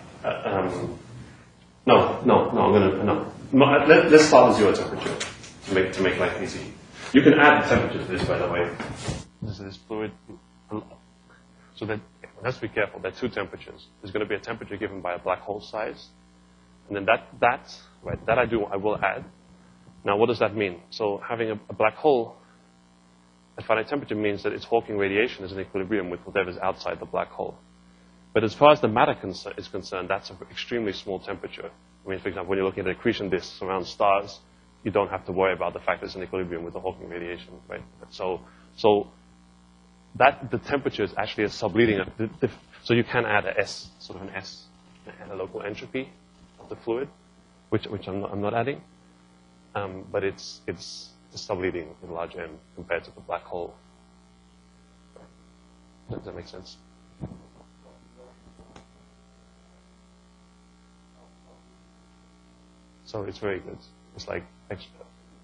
Speaker 1: Let's start with zero temperature to make life easy. You can add temperature to this, by the way. This is fluid. So that let's be careful. There are two temperatures. There's going to be a temperature given by a black hole size, and then that I will add. Now, what does that mean? So having a black hole at finite temperature means that its Hawking radiation is in equilibrium with whatever's outside the black hole. But as far as the matter is concerned, that's an extremely small temperature. I mean, for example, when you're looking at accretion disks around stars, you don't have to worry about the fact that it's in equilibrium with the Hawking radiation, right? So that the temperature is actually a subleading. So you can add a local entropy of the fluid, which I'm not adding, but it's subleading with large M compared to the black hole. Does that make sense? So it's very good. It's like extra.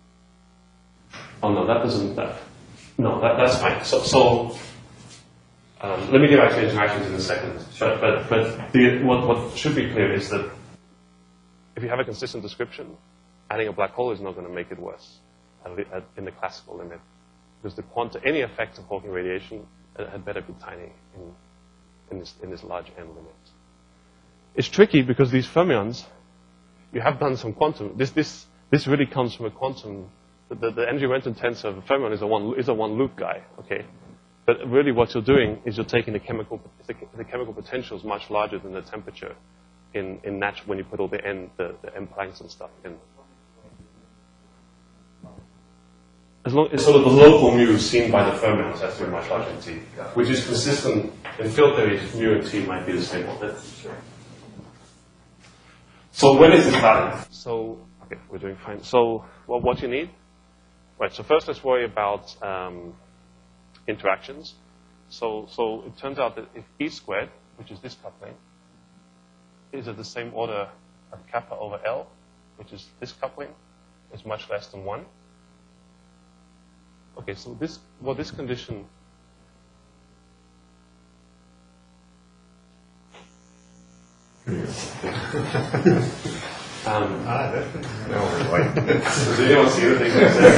Speaker 1: Oh no, that doesn't. That's fine. So let me give actually interactions in a second. Sure. But what should be clear is that if you have a consistent description, adding a black hole is not going to make it worse in the classical limit, because any effect of Hawking radiation had better be tiny in this large M limit. It's tricky because these fermions, you have done some quantum. This really comes from a quantum. The energy momentum tensor of a fermion is a one loop guy. Okay, But really what you're doing is you're taking the chemical potential is much larger than the temperature in natural when you put all the M Plancks and stuff in. As long as sort of the local mu seen by the fermions has to be much larger than T, which is consistent in field theory. Mu and T might be the same one. So when is this valid? So okay, we're doing fine. So what you need? Right. So first, let's worry about interactions. So it turns out that if E squared, which is this coupling, is of the same order of kappa over L, which is this coupling, is much less than 1. Okay, so this condition does anyone see the thing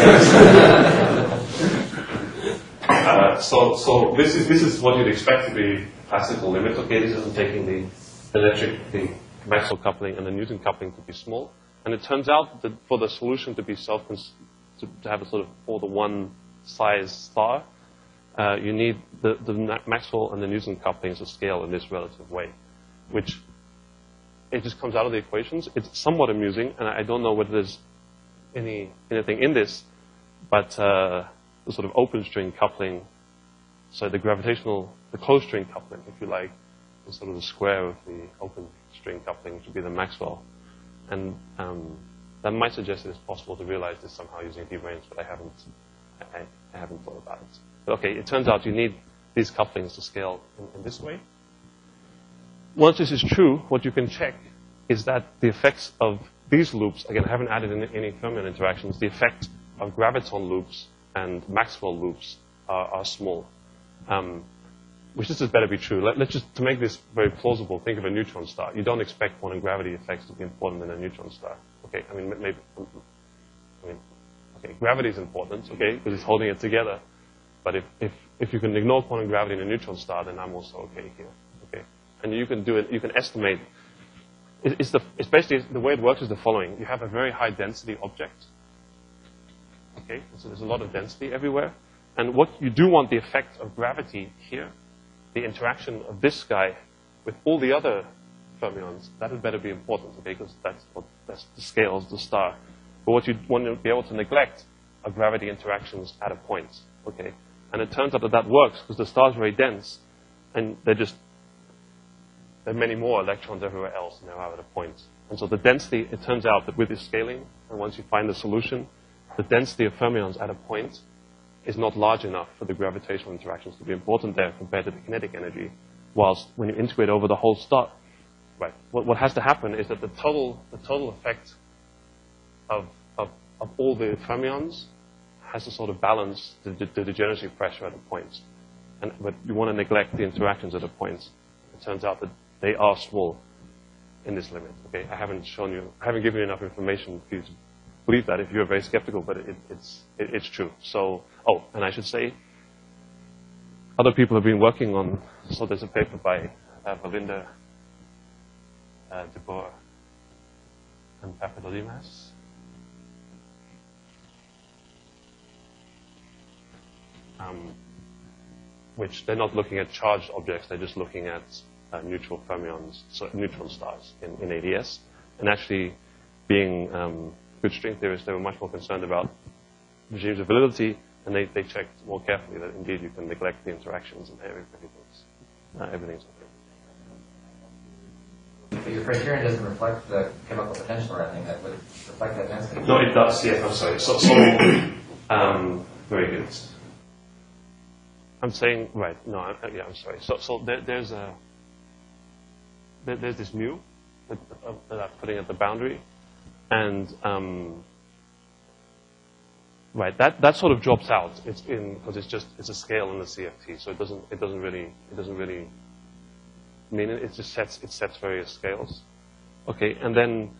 Speaker 1: so this is what you'd expect to be classical limit. Okay, this isn't taking the Maxwell coupling and the Newton coupling to be small, and it turns out that for the solution to be to have a sort of all the one size star, you need the Maxwell and the Newton couplings to scale in this relative way, which it just comes out of the equations. It's somewhat amusing, and I don't know whether there's anything in this, but the sort of open string coupling, so the closed string coupling, if you like, is sort of the square of the open string coupling, which would be the Maxwell. And that might suggest that it's possible to realize this somehow using D-branes, but I haven't thought about it. But okay, it turns out you need these couplings to scale in this way. Once this is true, what you can check is that the effects of these loops, again, I haven't added in any fermion interactions, the effect of graviton loops and Maxwell loops are small. Which this had better be true. Let's just, to make this very plausible, think of a neutron star. You don't expect quantum gravity effects to be important in a neutron star. Okay, okay, gravity is important, okay, because it's holding it together. But if you can ignore quantum gravity in a neutron star, then I'm also okay here. Okay, and you can do it. You can estimate. It's basically the way it works is the following: you have a very high density object. Okay, so there's a lot of density everywhere, and what you do want the effect of gravity here, the interaction of this guy with all the other fermions, that had better be important, okay, because that's the scales the star. But what you want to be able to neglect are gravity interactions at a point, okay? And it turns out that works because the star is very dense, and there are many more electrons everywhere else than there are at a point. And so the density, it turns out that with this scaling, and once you find the solution, the density of fermions at a point is not large enough for the gravitational interactions to be important there compared to the kinetic energy. Whilst when you integrate over the whole star, right, what has to happen is that the total effect of all the fermions has to sort of balance the degeneracy pressure at a point. But you want to neglect the interactions at a point. It turns out that they are small in this limit. Okay, I haven't given you enough information for you to believe that if you're very skeptical, but it's true. So, and I should say, other people have been working on, so there's a paper by Belinda de Boer and Papadolimas. Which they're not looking at charged objects, they're just looking at neutral fermions, so neutron stars in ADS. And actually, being good string theorists, they were much more concerned about regimes of validity, and they checked more carefully that indeed you can neglect the interactions and everything's okay.
Speaker 10: But your criterion doesn't reflect the chemical potential or anything that would reflect that density?
Speaker 1: No, it does, yeah, I'm sorry. So very good. I'm saying, right, no, I'm sorry. So there's this mu that I'm putting at the boundary, and right, that sort of drops out. It's because it's a scale in the CFT, so it doesn't really mean it. It just sets various scales. Okay, and then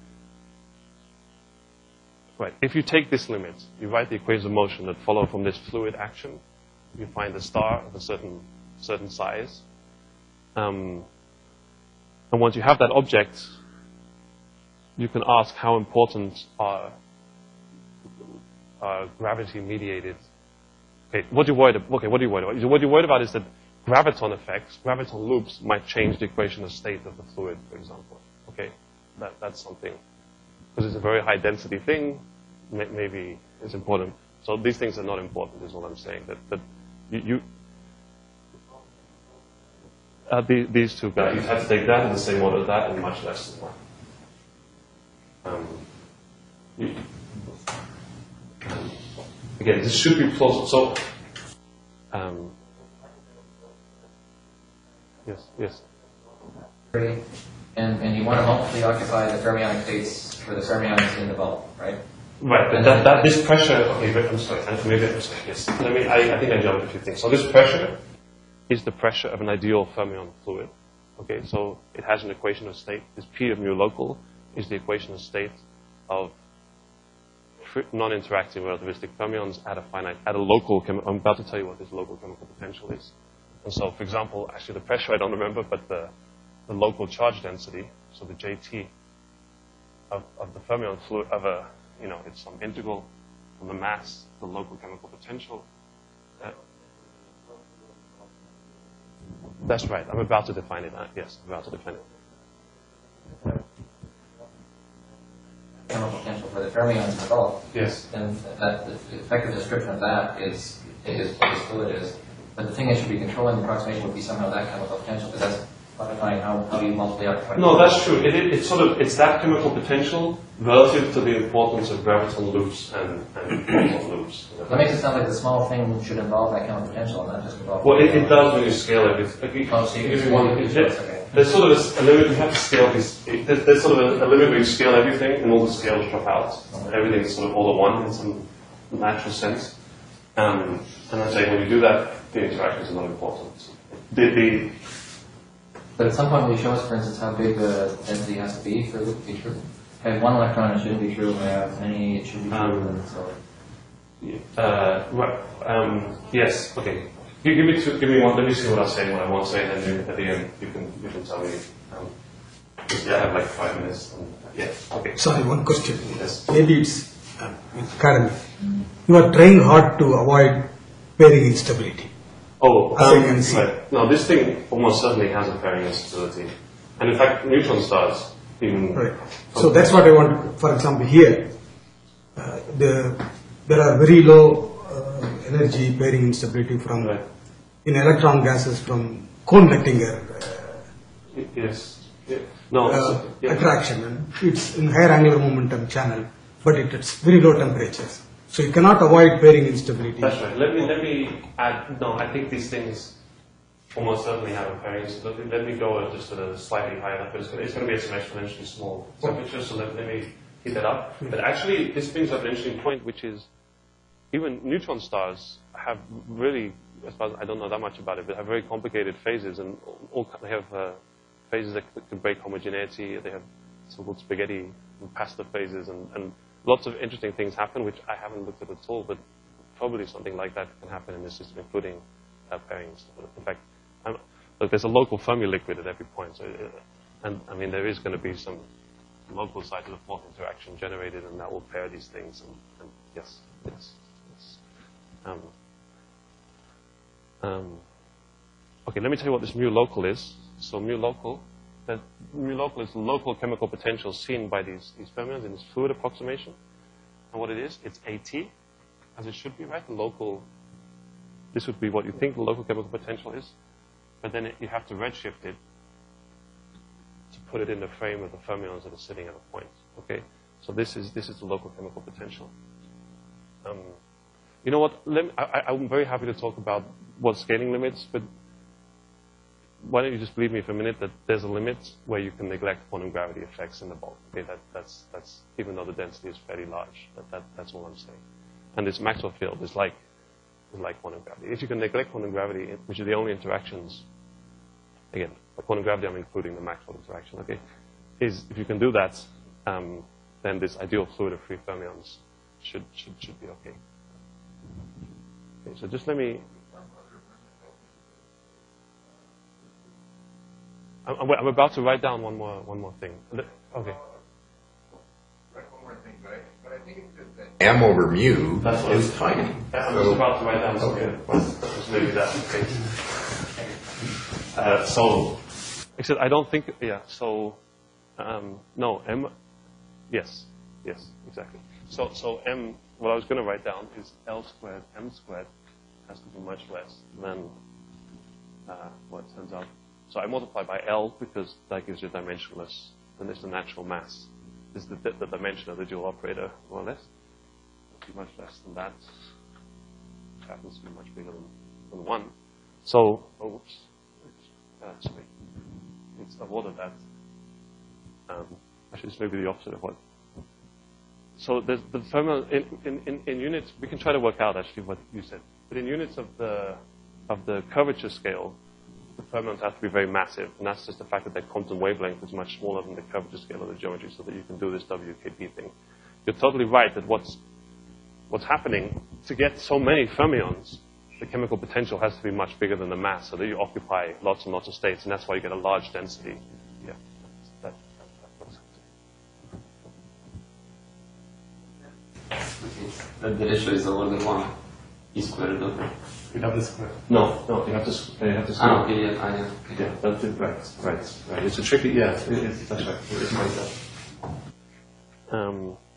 Speaker 1: right, if you take this limit, you write the equations of motion that follow from this fluid action. You find a star of a certain size, and once you have that object, you can ask how important are gravity-mediated Okay, what are you worried about? Okay, what are you worried about? What you're worried about is that graviton effects, graviton loops, might change the equation of state of the fluid, for example. Okay, that's something. Because it's a very high density thing, maybe it's important. So these things are not important, is what I'm saying. That these two guys, you have to take that in the same order as that and much less than that. Again, this should be plausible. So, yes.
Speaker 10: And you want to multiply occupy the fermionic states for the fermions in the bulk, right?
Speaker 1: Right, but that this pressure. Okay, I'm sorry. Maybe I'm sorry. Yes. I think I jumped a few things. So this pressure is the pressure of an ideal fermion fluid. Okay, so it has an equation of state. This P of mu local is the equation of state of non-interacting relativistic fermions at a local. I'm about to tell you what this local chemical potential is. And so, for example, actually the pressure I don't remember, but the local charge density, so the JT of the fermion fluid of it's some integral from the mass, the local chemical potential. That's right. I'm about to define it. Yes, I'm about to define it.
Speaker 10: Chemical potential for the fermions in the bulk.
Speaker 1: Yes.
Speaker 10: And that the effective description of that is what this fluid is. But the thing that should be controlling the approximation would be somehow that chemical potential, because that's modifying how you multiply occupy.
Speaker 1: No, that's true. It's that chemical potential relative to the importance of graviton loops and proton loops.
Speaker 10: That makes it sound like the small thing should involve that chemical potential, and not just involve.
Speaker 1: Well, it does when you scale everything. There's sort of a limit. You have to scale these. There's sort of a limit where you scale everything, and all the scales drop out. Everything's sort of all at one in some natural sense. And I'm saying when you do that, the interactions are not important.
Speaker 10: But at some point, will you show us, for instance, how big the density has to be for it to be true? If I have one electron, it shouldn't be true. If I have many, it should be true. And so.
Speaker 1: Yes. Okay. Give me one. Let me see what I say. What I won't say, and then at the end you can tell me. I have like 5 minutes. Okay.
Speaker 2: Sorry, one question.
Speaker 1: Yes.
Speaker 2: Maybe it's academic. You are trying hard to avoid pairing instability.
Speaker 1: Oh,
Speaker 2: right.
Speaker 1: No, this thing almost certainly has a pairing instability. And in fact, neutron stars even...
Speaker 2: Right. So that's what I want. For example, here, there are very low energy pairing instability from in electron gases from Kohn-Lettinger
Speaker 1: yes. Yeah. No,
Speaker 2: attraction. And it's in higher angular momentum channel, but it's very low temperatures. So you cannot avoid pairing instability.
Speaker 1: That's right. Let me add. No, I think these things almost certainly have a pairing instability. Let me go just at a slightly higher level. It's going to be some exponentially small temperature, so let me heat that up. But actually, this brings up an interesting point, which is even neutron stars have really, as far as I don't know that much about it, but have very complicated phases, and they have phases that can break homogeneity. They have so-called spaghetti and pasta phases, and lots of interesting things happen, which I haven't looked at all, but probably something like that can happen in this system, including pairing instability. In fact, look, there's a local Fermi liquid at every point, so, and I mean there is going to be some local side to the fourth interaction generated, and that will pair these things. And yes. Okay, let me tell you what this mu local is. So mu local is the local chemical potential seen by these fermions in this fluid approximation. And what it is, it's AT, as it should be, right? The local, this would be what you think the local chemical potential is. But then you have to redshift it to put it in the frame of the fermions that are sitting at a point. Okay? So this is the local chemical potential. You know what? I'm very happy to talk about what scaling limits, but why don't you just believe me for a minute that there's a limit where you can neglect quantum gravity effects in the bulk. Okay, that's even though the density is fairly large, that's all I'm saying. And this Maxwell field is like quantum gravity. If you can neglect quantum gravity, which are the only interactions, again, by quantum gravity I'm including the Maxwell interaction. Okay, if you can do that, then this ideal fluid of free fermions should be okay. Okay, so just let me. I'm about to write down one more thing. Okay.
Speaker 11: Right, one more thing, but I think it's good that m over mu
Speaker 1: That's what
Speaker 11: is tiny.
Speaker 1: I'm just about to write down something. Maybe that. So, except I don't think. Yeah. So, no m. Yes. Yes. Exactly. So m. What I was going to write down is L squared. M squared has to be much less than what it turns out. So I multiply by L because that gives you dimensionless. Then it's the natural mass. This is the dimension of the dual operator, more or less. It'll be much less than that. It happens to be much bigger than 1. So, oops. Sorry. I've ordered that. Actually, it's maybe the opposite of what. So the fermion in units, we can try to work out actually what you said. But in units of the curvature scale, the fermions have to be very massive, and that's just the fact that their quantum wavelength is much smaller than the curvature scale of the geometry, so that you can do this WKB thing. You're totally right that what's happening to get so many fermions, the chemical potential has to be much bigger than the mass, so that you occupy lots and lots of states, and that's why you get a large density. Yeah, that's
Speaker 3: The ratio is over the 1 e squared, okay?
Speaker 1: You have this square. No, you have to square.
Speaker 3: Okay, yeah.
Speaker 1: Yeah, that's it. Right. It's a tricky. Yeah, that's right. It's like that.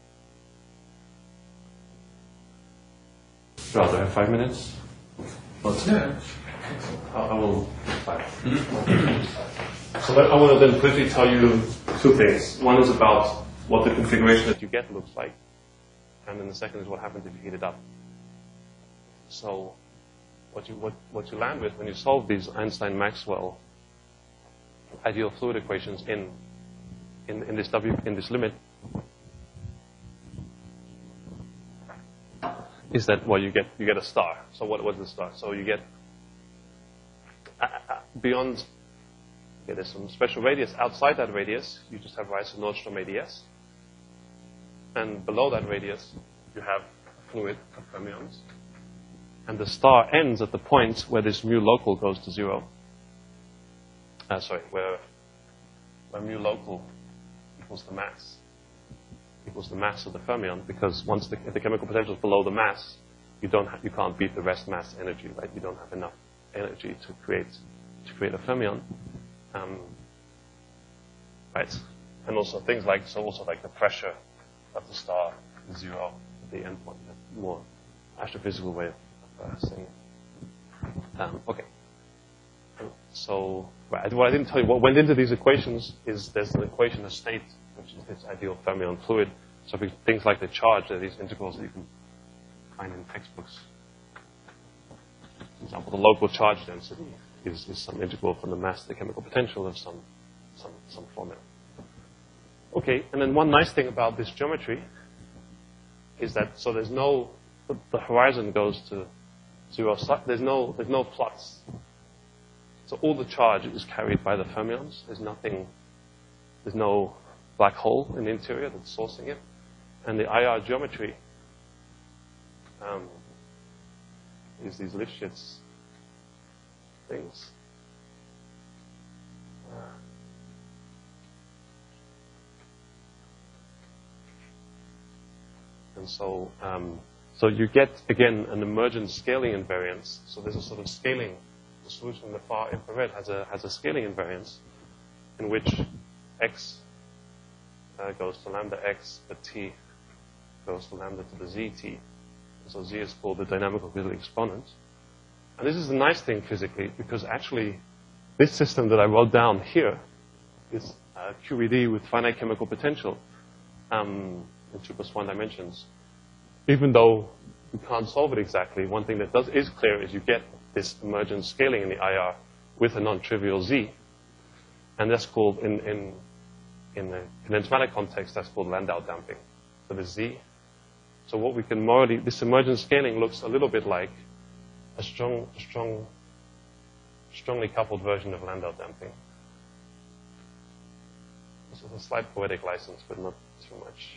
Speaker 1: Rather, I have 5 minutes.
Speaker 9: Yeah.
Speaker 1: I will 5. So I want to then quickly tell you 2 things. One is about what the configuration that you get looks like, and then the second is what happens if you heat it up. So, what you land with when you solve these Einstein-Maxwell ideal fluid equations in this limit is that you get a star. So what was the star? So you get beyond. Okay, there's some special radius outside that radius. You just have Rice-Nordstrom ADS, and below that radius you have a fluid of fermions. And the star ends at the point where this mu local goes to 0. Where mu local equals the mass of the fermion, because once the chemical potential is below the mass, you can't beat the rest mass energy, right? You don't have enough energy to create a fermion, right? And also things like the pressure of the star is 0 at the end point. More astrophysical way of saying it. Okay. So, right, what I didn't tell you, what went into these equations is there's an equation of state, which is this ideal fermion fluid. So things like the charge, there are these integrals that you can find in textbooks. For example, the local charge density is some integral from the mass to the chemical potential of some formula. Okay, and then one nice thing about this geometry is that the horizon goes to 0. There's no flux. So all the charge is carried by the fermions. There's no black hole in the interior that's sourcing it. And the IR geometry is these Lifshitz things. And so you get, again, an emergent scaling invariance. So there's a sort of scaling. The solution in the far infrared has a scaling invariance in which x goes to lambda x, but t goes to lambda to the zt. So z is called the dynamical Grizzly exponent. And this is a nice thing physically, because actually this system that I wrote down here is QED with finite chemical potential in 2+1 dimensions. Even though we can't solve it exactly, one thing that is clear is you get this emergent scaling in the IR with a non-trivial z. And that's called, in the condensed matter context, that's called Landau damping for the z. So what we can this emergent scaling looks a little bit like a strongly coupled version of Landau damping. This is a slight poetic license, but not too much.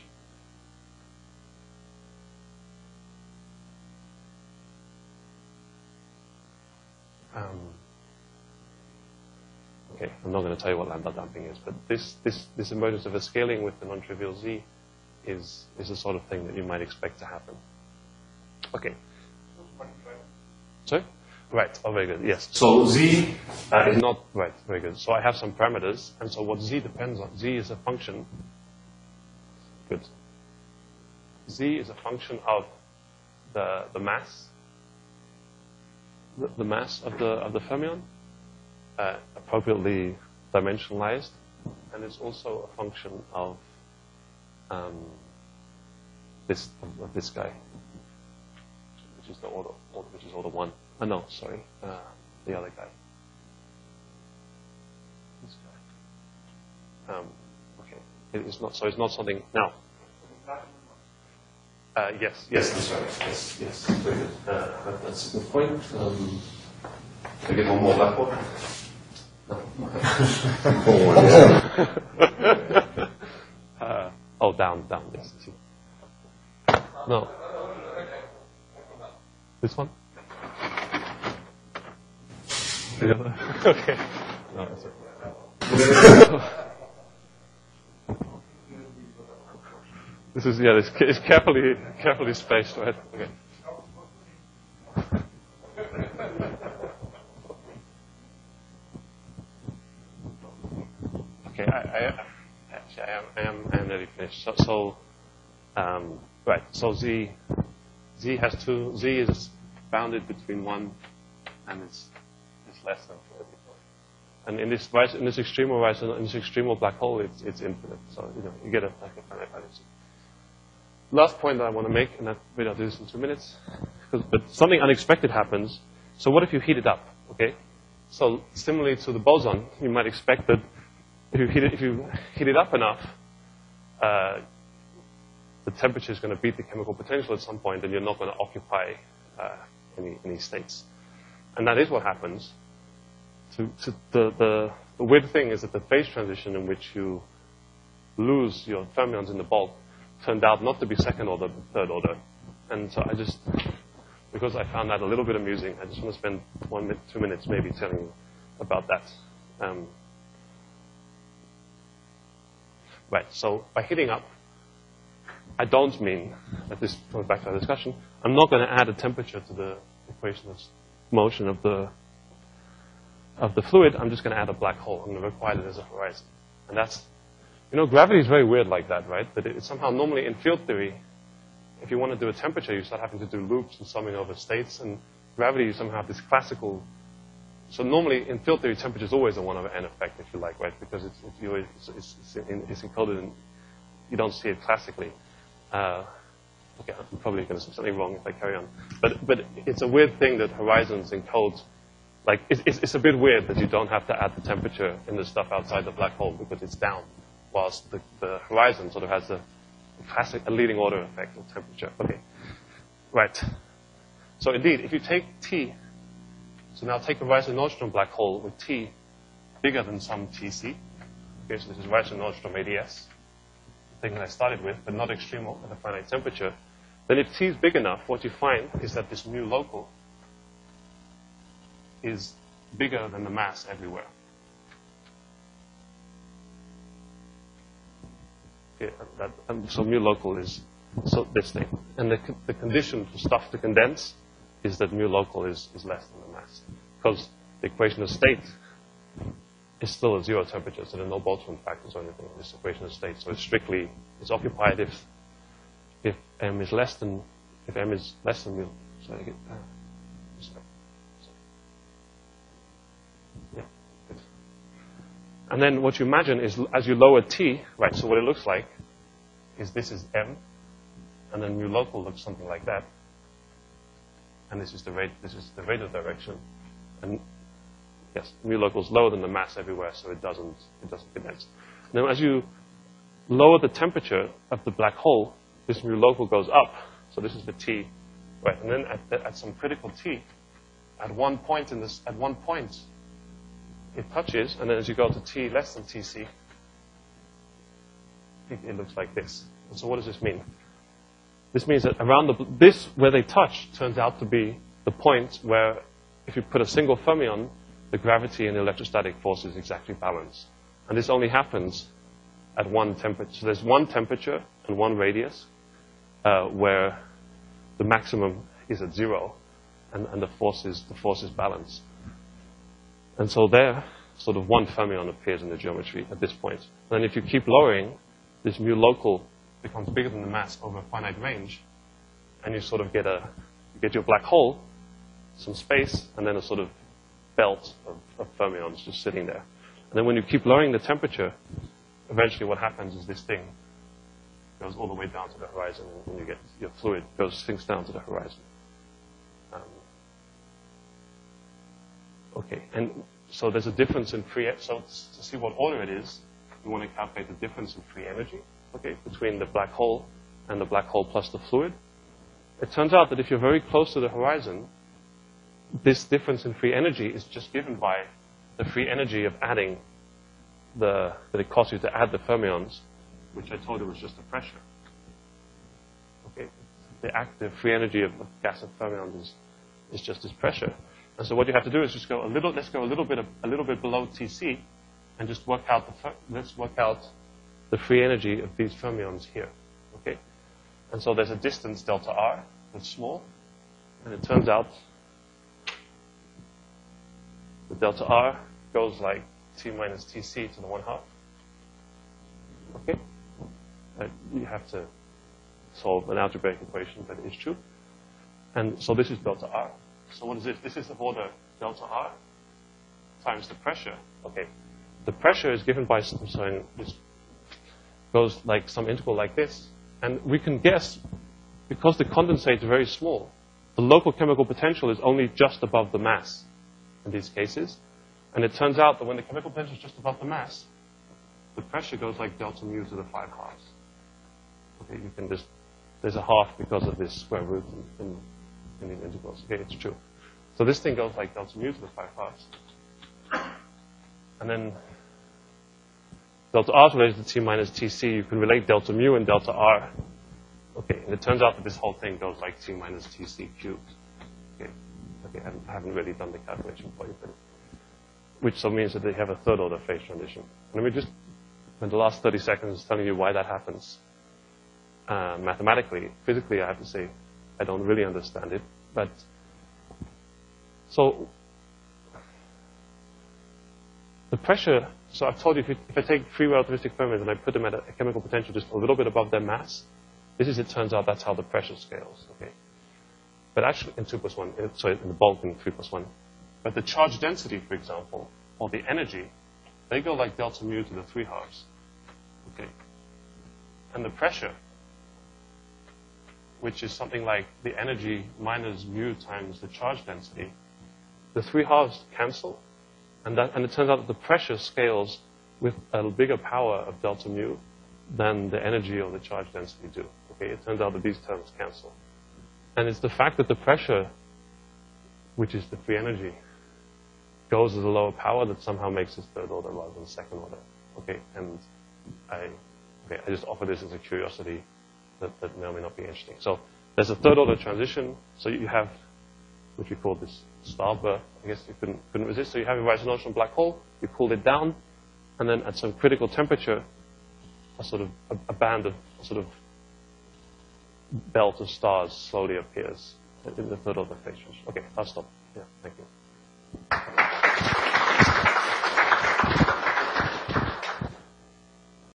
Speaker 1: Okay, I'm not going to tell you what lambda damping is, but this emergence of a scaling with the non-trivial z is the sort of thing that you might expect to happen. Okay. Sorry? Right. Oh, very good. Yes. So z is not right. Very good. So I have some parameters, and so what z depends on, z is a function. Good. Z is a function of the mass, the mass of the fermion, appropriately dimensionalized, and it's also a function of this guy, which is the order 1. No, sorry, the other guy. This guy. Okay, it's not. So it's not something now. Yes, I'm sorry. Yes. Very good. That's a good point. Can I get one more blackboard? No. Down. Yes. No. This one? The other? Okay. No, that's okay. This is, it's carefully spaced, right? Okay. Okay, I am nearly finished. Right. So Z is bounded between 1 and it's less than 30. And in this extremal black hole, it's infinite. So you get a finite value. Last point that I want to make, and I'll do this in 2 minutes, but something unexpected happens. So what if you heat it up? Okay. So similarly to the boson, you might expect that if you heat it up enough, the temperature is going to beat the chemical potential at some point, and you're not going to occupy any states. And that is what happens. The weird thing is that the phase transition in which you lose your fermions in the bulk turned out not to be second order, but third order. And so because I found that a little bit amusing, I just want to spend 2 minutes maybe telling you about that. Right, so by heating up, I don't mean, that this goes back to our discussion, I'm not going to add a temperature to the equation of motion of the fluid. I'm just going to add a black hole. I'm going to require it as a horizon. And that's, gravity is very weird like that, right? But it's somehow normally in field theory, if you want to do a temperature, you start having to do loops and summing over states. And gravity, you somehow have this classical. So normally in field theory, temperature is always a 1 over n effect, if you like, right? Because it's encoded in, you don't see it classically. Okay, I'm probably going to say something wrong if I carry on. But it's a weird thing that horizons encode. Like, it's a bit weird that you don't have to add the temperature in the stuff outside the black hole because it's down, whilst the horizon sort of has a leading order effect of temperature. Okay, right. So indeed, if you take T, so now take a Weisser-Nordstrom black hole with T bigger than some TC. Okay, so this is Weisser-Nordstrom ADS, the thing that I started with, but not extreme at a finite temperature. Then if T is big enough, what you find is that this mu local is bigger than the mass everywhere. Okay, so mu local is this thing. And the condition for stuff to condense is that mu local is less than the mass. Because the equation of state is still at 0 temperature, so there are no Boltzmann factors or anything in this equation of state. So it's occupied if m is less than mu. Sorry, I get sorry. Yeah, good. And then what you imagine is as you lower T, right, so what it looks like is this is m, and then mu local looks something like that. And this is the radial direction. And yes, mu local is lower than the mass everywhere, so it doesn't condense. Now as you lower the temperature of the black hole, this mu local goes up. So this is the T, right? And then at some critical T, at one point it touches, and then as you go to T less than TC, it looks like this. And so what does this mean? This means that around where they touch turns out to be the point where if you put a single fermion, the gravity and the electrostatic force is exactly balanced. And this only happens at one temperature. So there's one temperature and one radius where the maximum is at 0, and the force is balanced. And so there, sort of one fermion appears in the geometry at this point. And then if you keep lowering, this mu local becomes bigger than the mass over a finite range, and you sort of get your black hole, some space, and then a sort of belt of fermions just sitting there. And then when you keep lowering the temperature, eventually what happens is this thing goes all the way down to the horizon, and when you get your fluid sinks down to the horizon. Okay, and so there's a difference in free. So to see what order it is, we want to calculate the difference in free energy, okay, between the black hole and the black hole plus the fluid. It turns out that if you're very close to the horizon, this difference in free energy is just given by the free energy of adding that it costs you to add the fermions, which I told you was just the pressure. Okay, the active free energy of gas and fermions is just this pressure. And so what you have to do is just go let's go a little bit below Tc, and just work out let's work out the free energy of these fermions here. Okay, and so there's a distance delta r that's small, and it turns out the delta r goes like T minus Tc to the 1/2. Okay, you have to solve an algebraic equation, but it's true. And so this is delta r. So what is this? This is of order delta r times the pressure. Okay, the pressure is given by this goes like some integral like this, and we can guess because the condensate is very small, the local chemical potential is only just above the mass in these cases, and it turns out that when the chemical potential is just above the mass, the pressure goes like delta mu to the 5 halves. Okay, you can just there's a half because of this square root in these integrals. Okay, it's true. So this thing goes like delta mu to the 5 halves. And then delta r is related to T minus Tc. You can relate delta mu and delta r. Okay, and it turns out that this whole thing goes like T minus Tc cubed. Okay, I haven't really done the calculation for you, but which so means that they have a third order phase transition. And let me just spend the last 30 seconds telling you why that happens. Mathematically, physically, I have to say, I don't really understand it, but so the pressure. So I've told you if I take free relativistic fermions and I put them at a chemical potential just a little bit above their mass, it turns out that's how the pressure scales. Okay, but actually in 2+1, sorry, in the bulk in 3+1, but the charge density, for example, or the energy, they go like delta mu to the 3 halves. Okay, and the pressure, which is something like the energy minus mu times the charge density, the 3 halves cancel, and it turns out that the pressure scales with a bigger power of delta mu than the energy or the charge density do. Okay, it turns out that these terms cancel. And it's the fact that the pressure, which is the free energy, goes as a lower power that somehow makes this third order rather than second order. Okay, and I just offer this as a curiosity that may or may not be interesting. So there's a third order transition. So you have, which we call this star burst. I guess you couldn't resist. So you have a horizontal black hole. You cooled it down, and then at some critical temperature, a band of sort of belt of stars slowly appears in the third order phase transition. Okay, I'll stop. Yeah, thank you.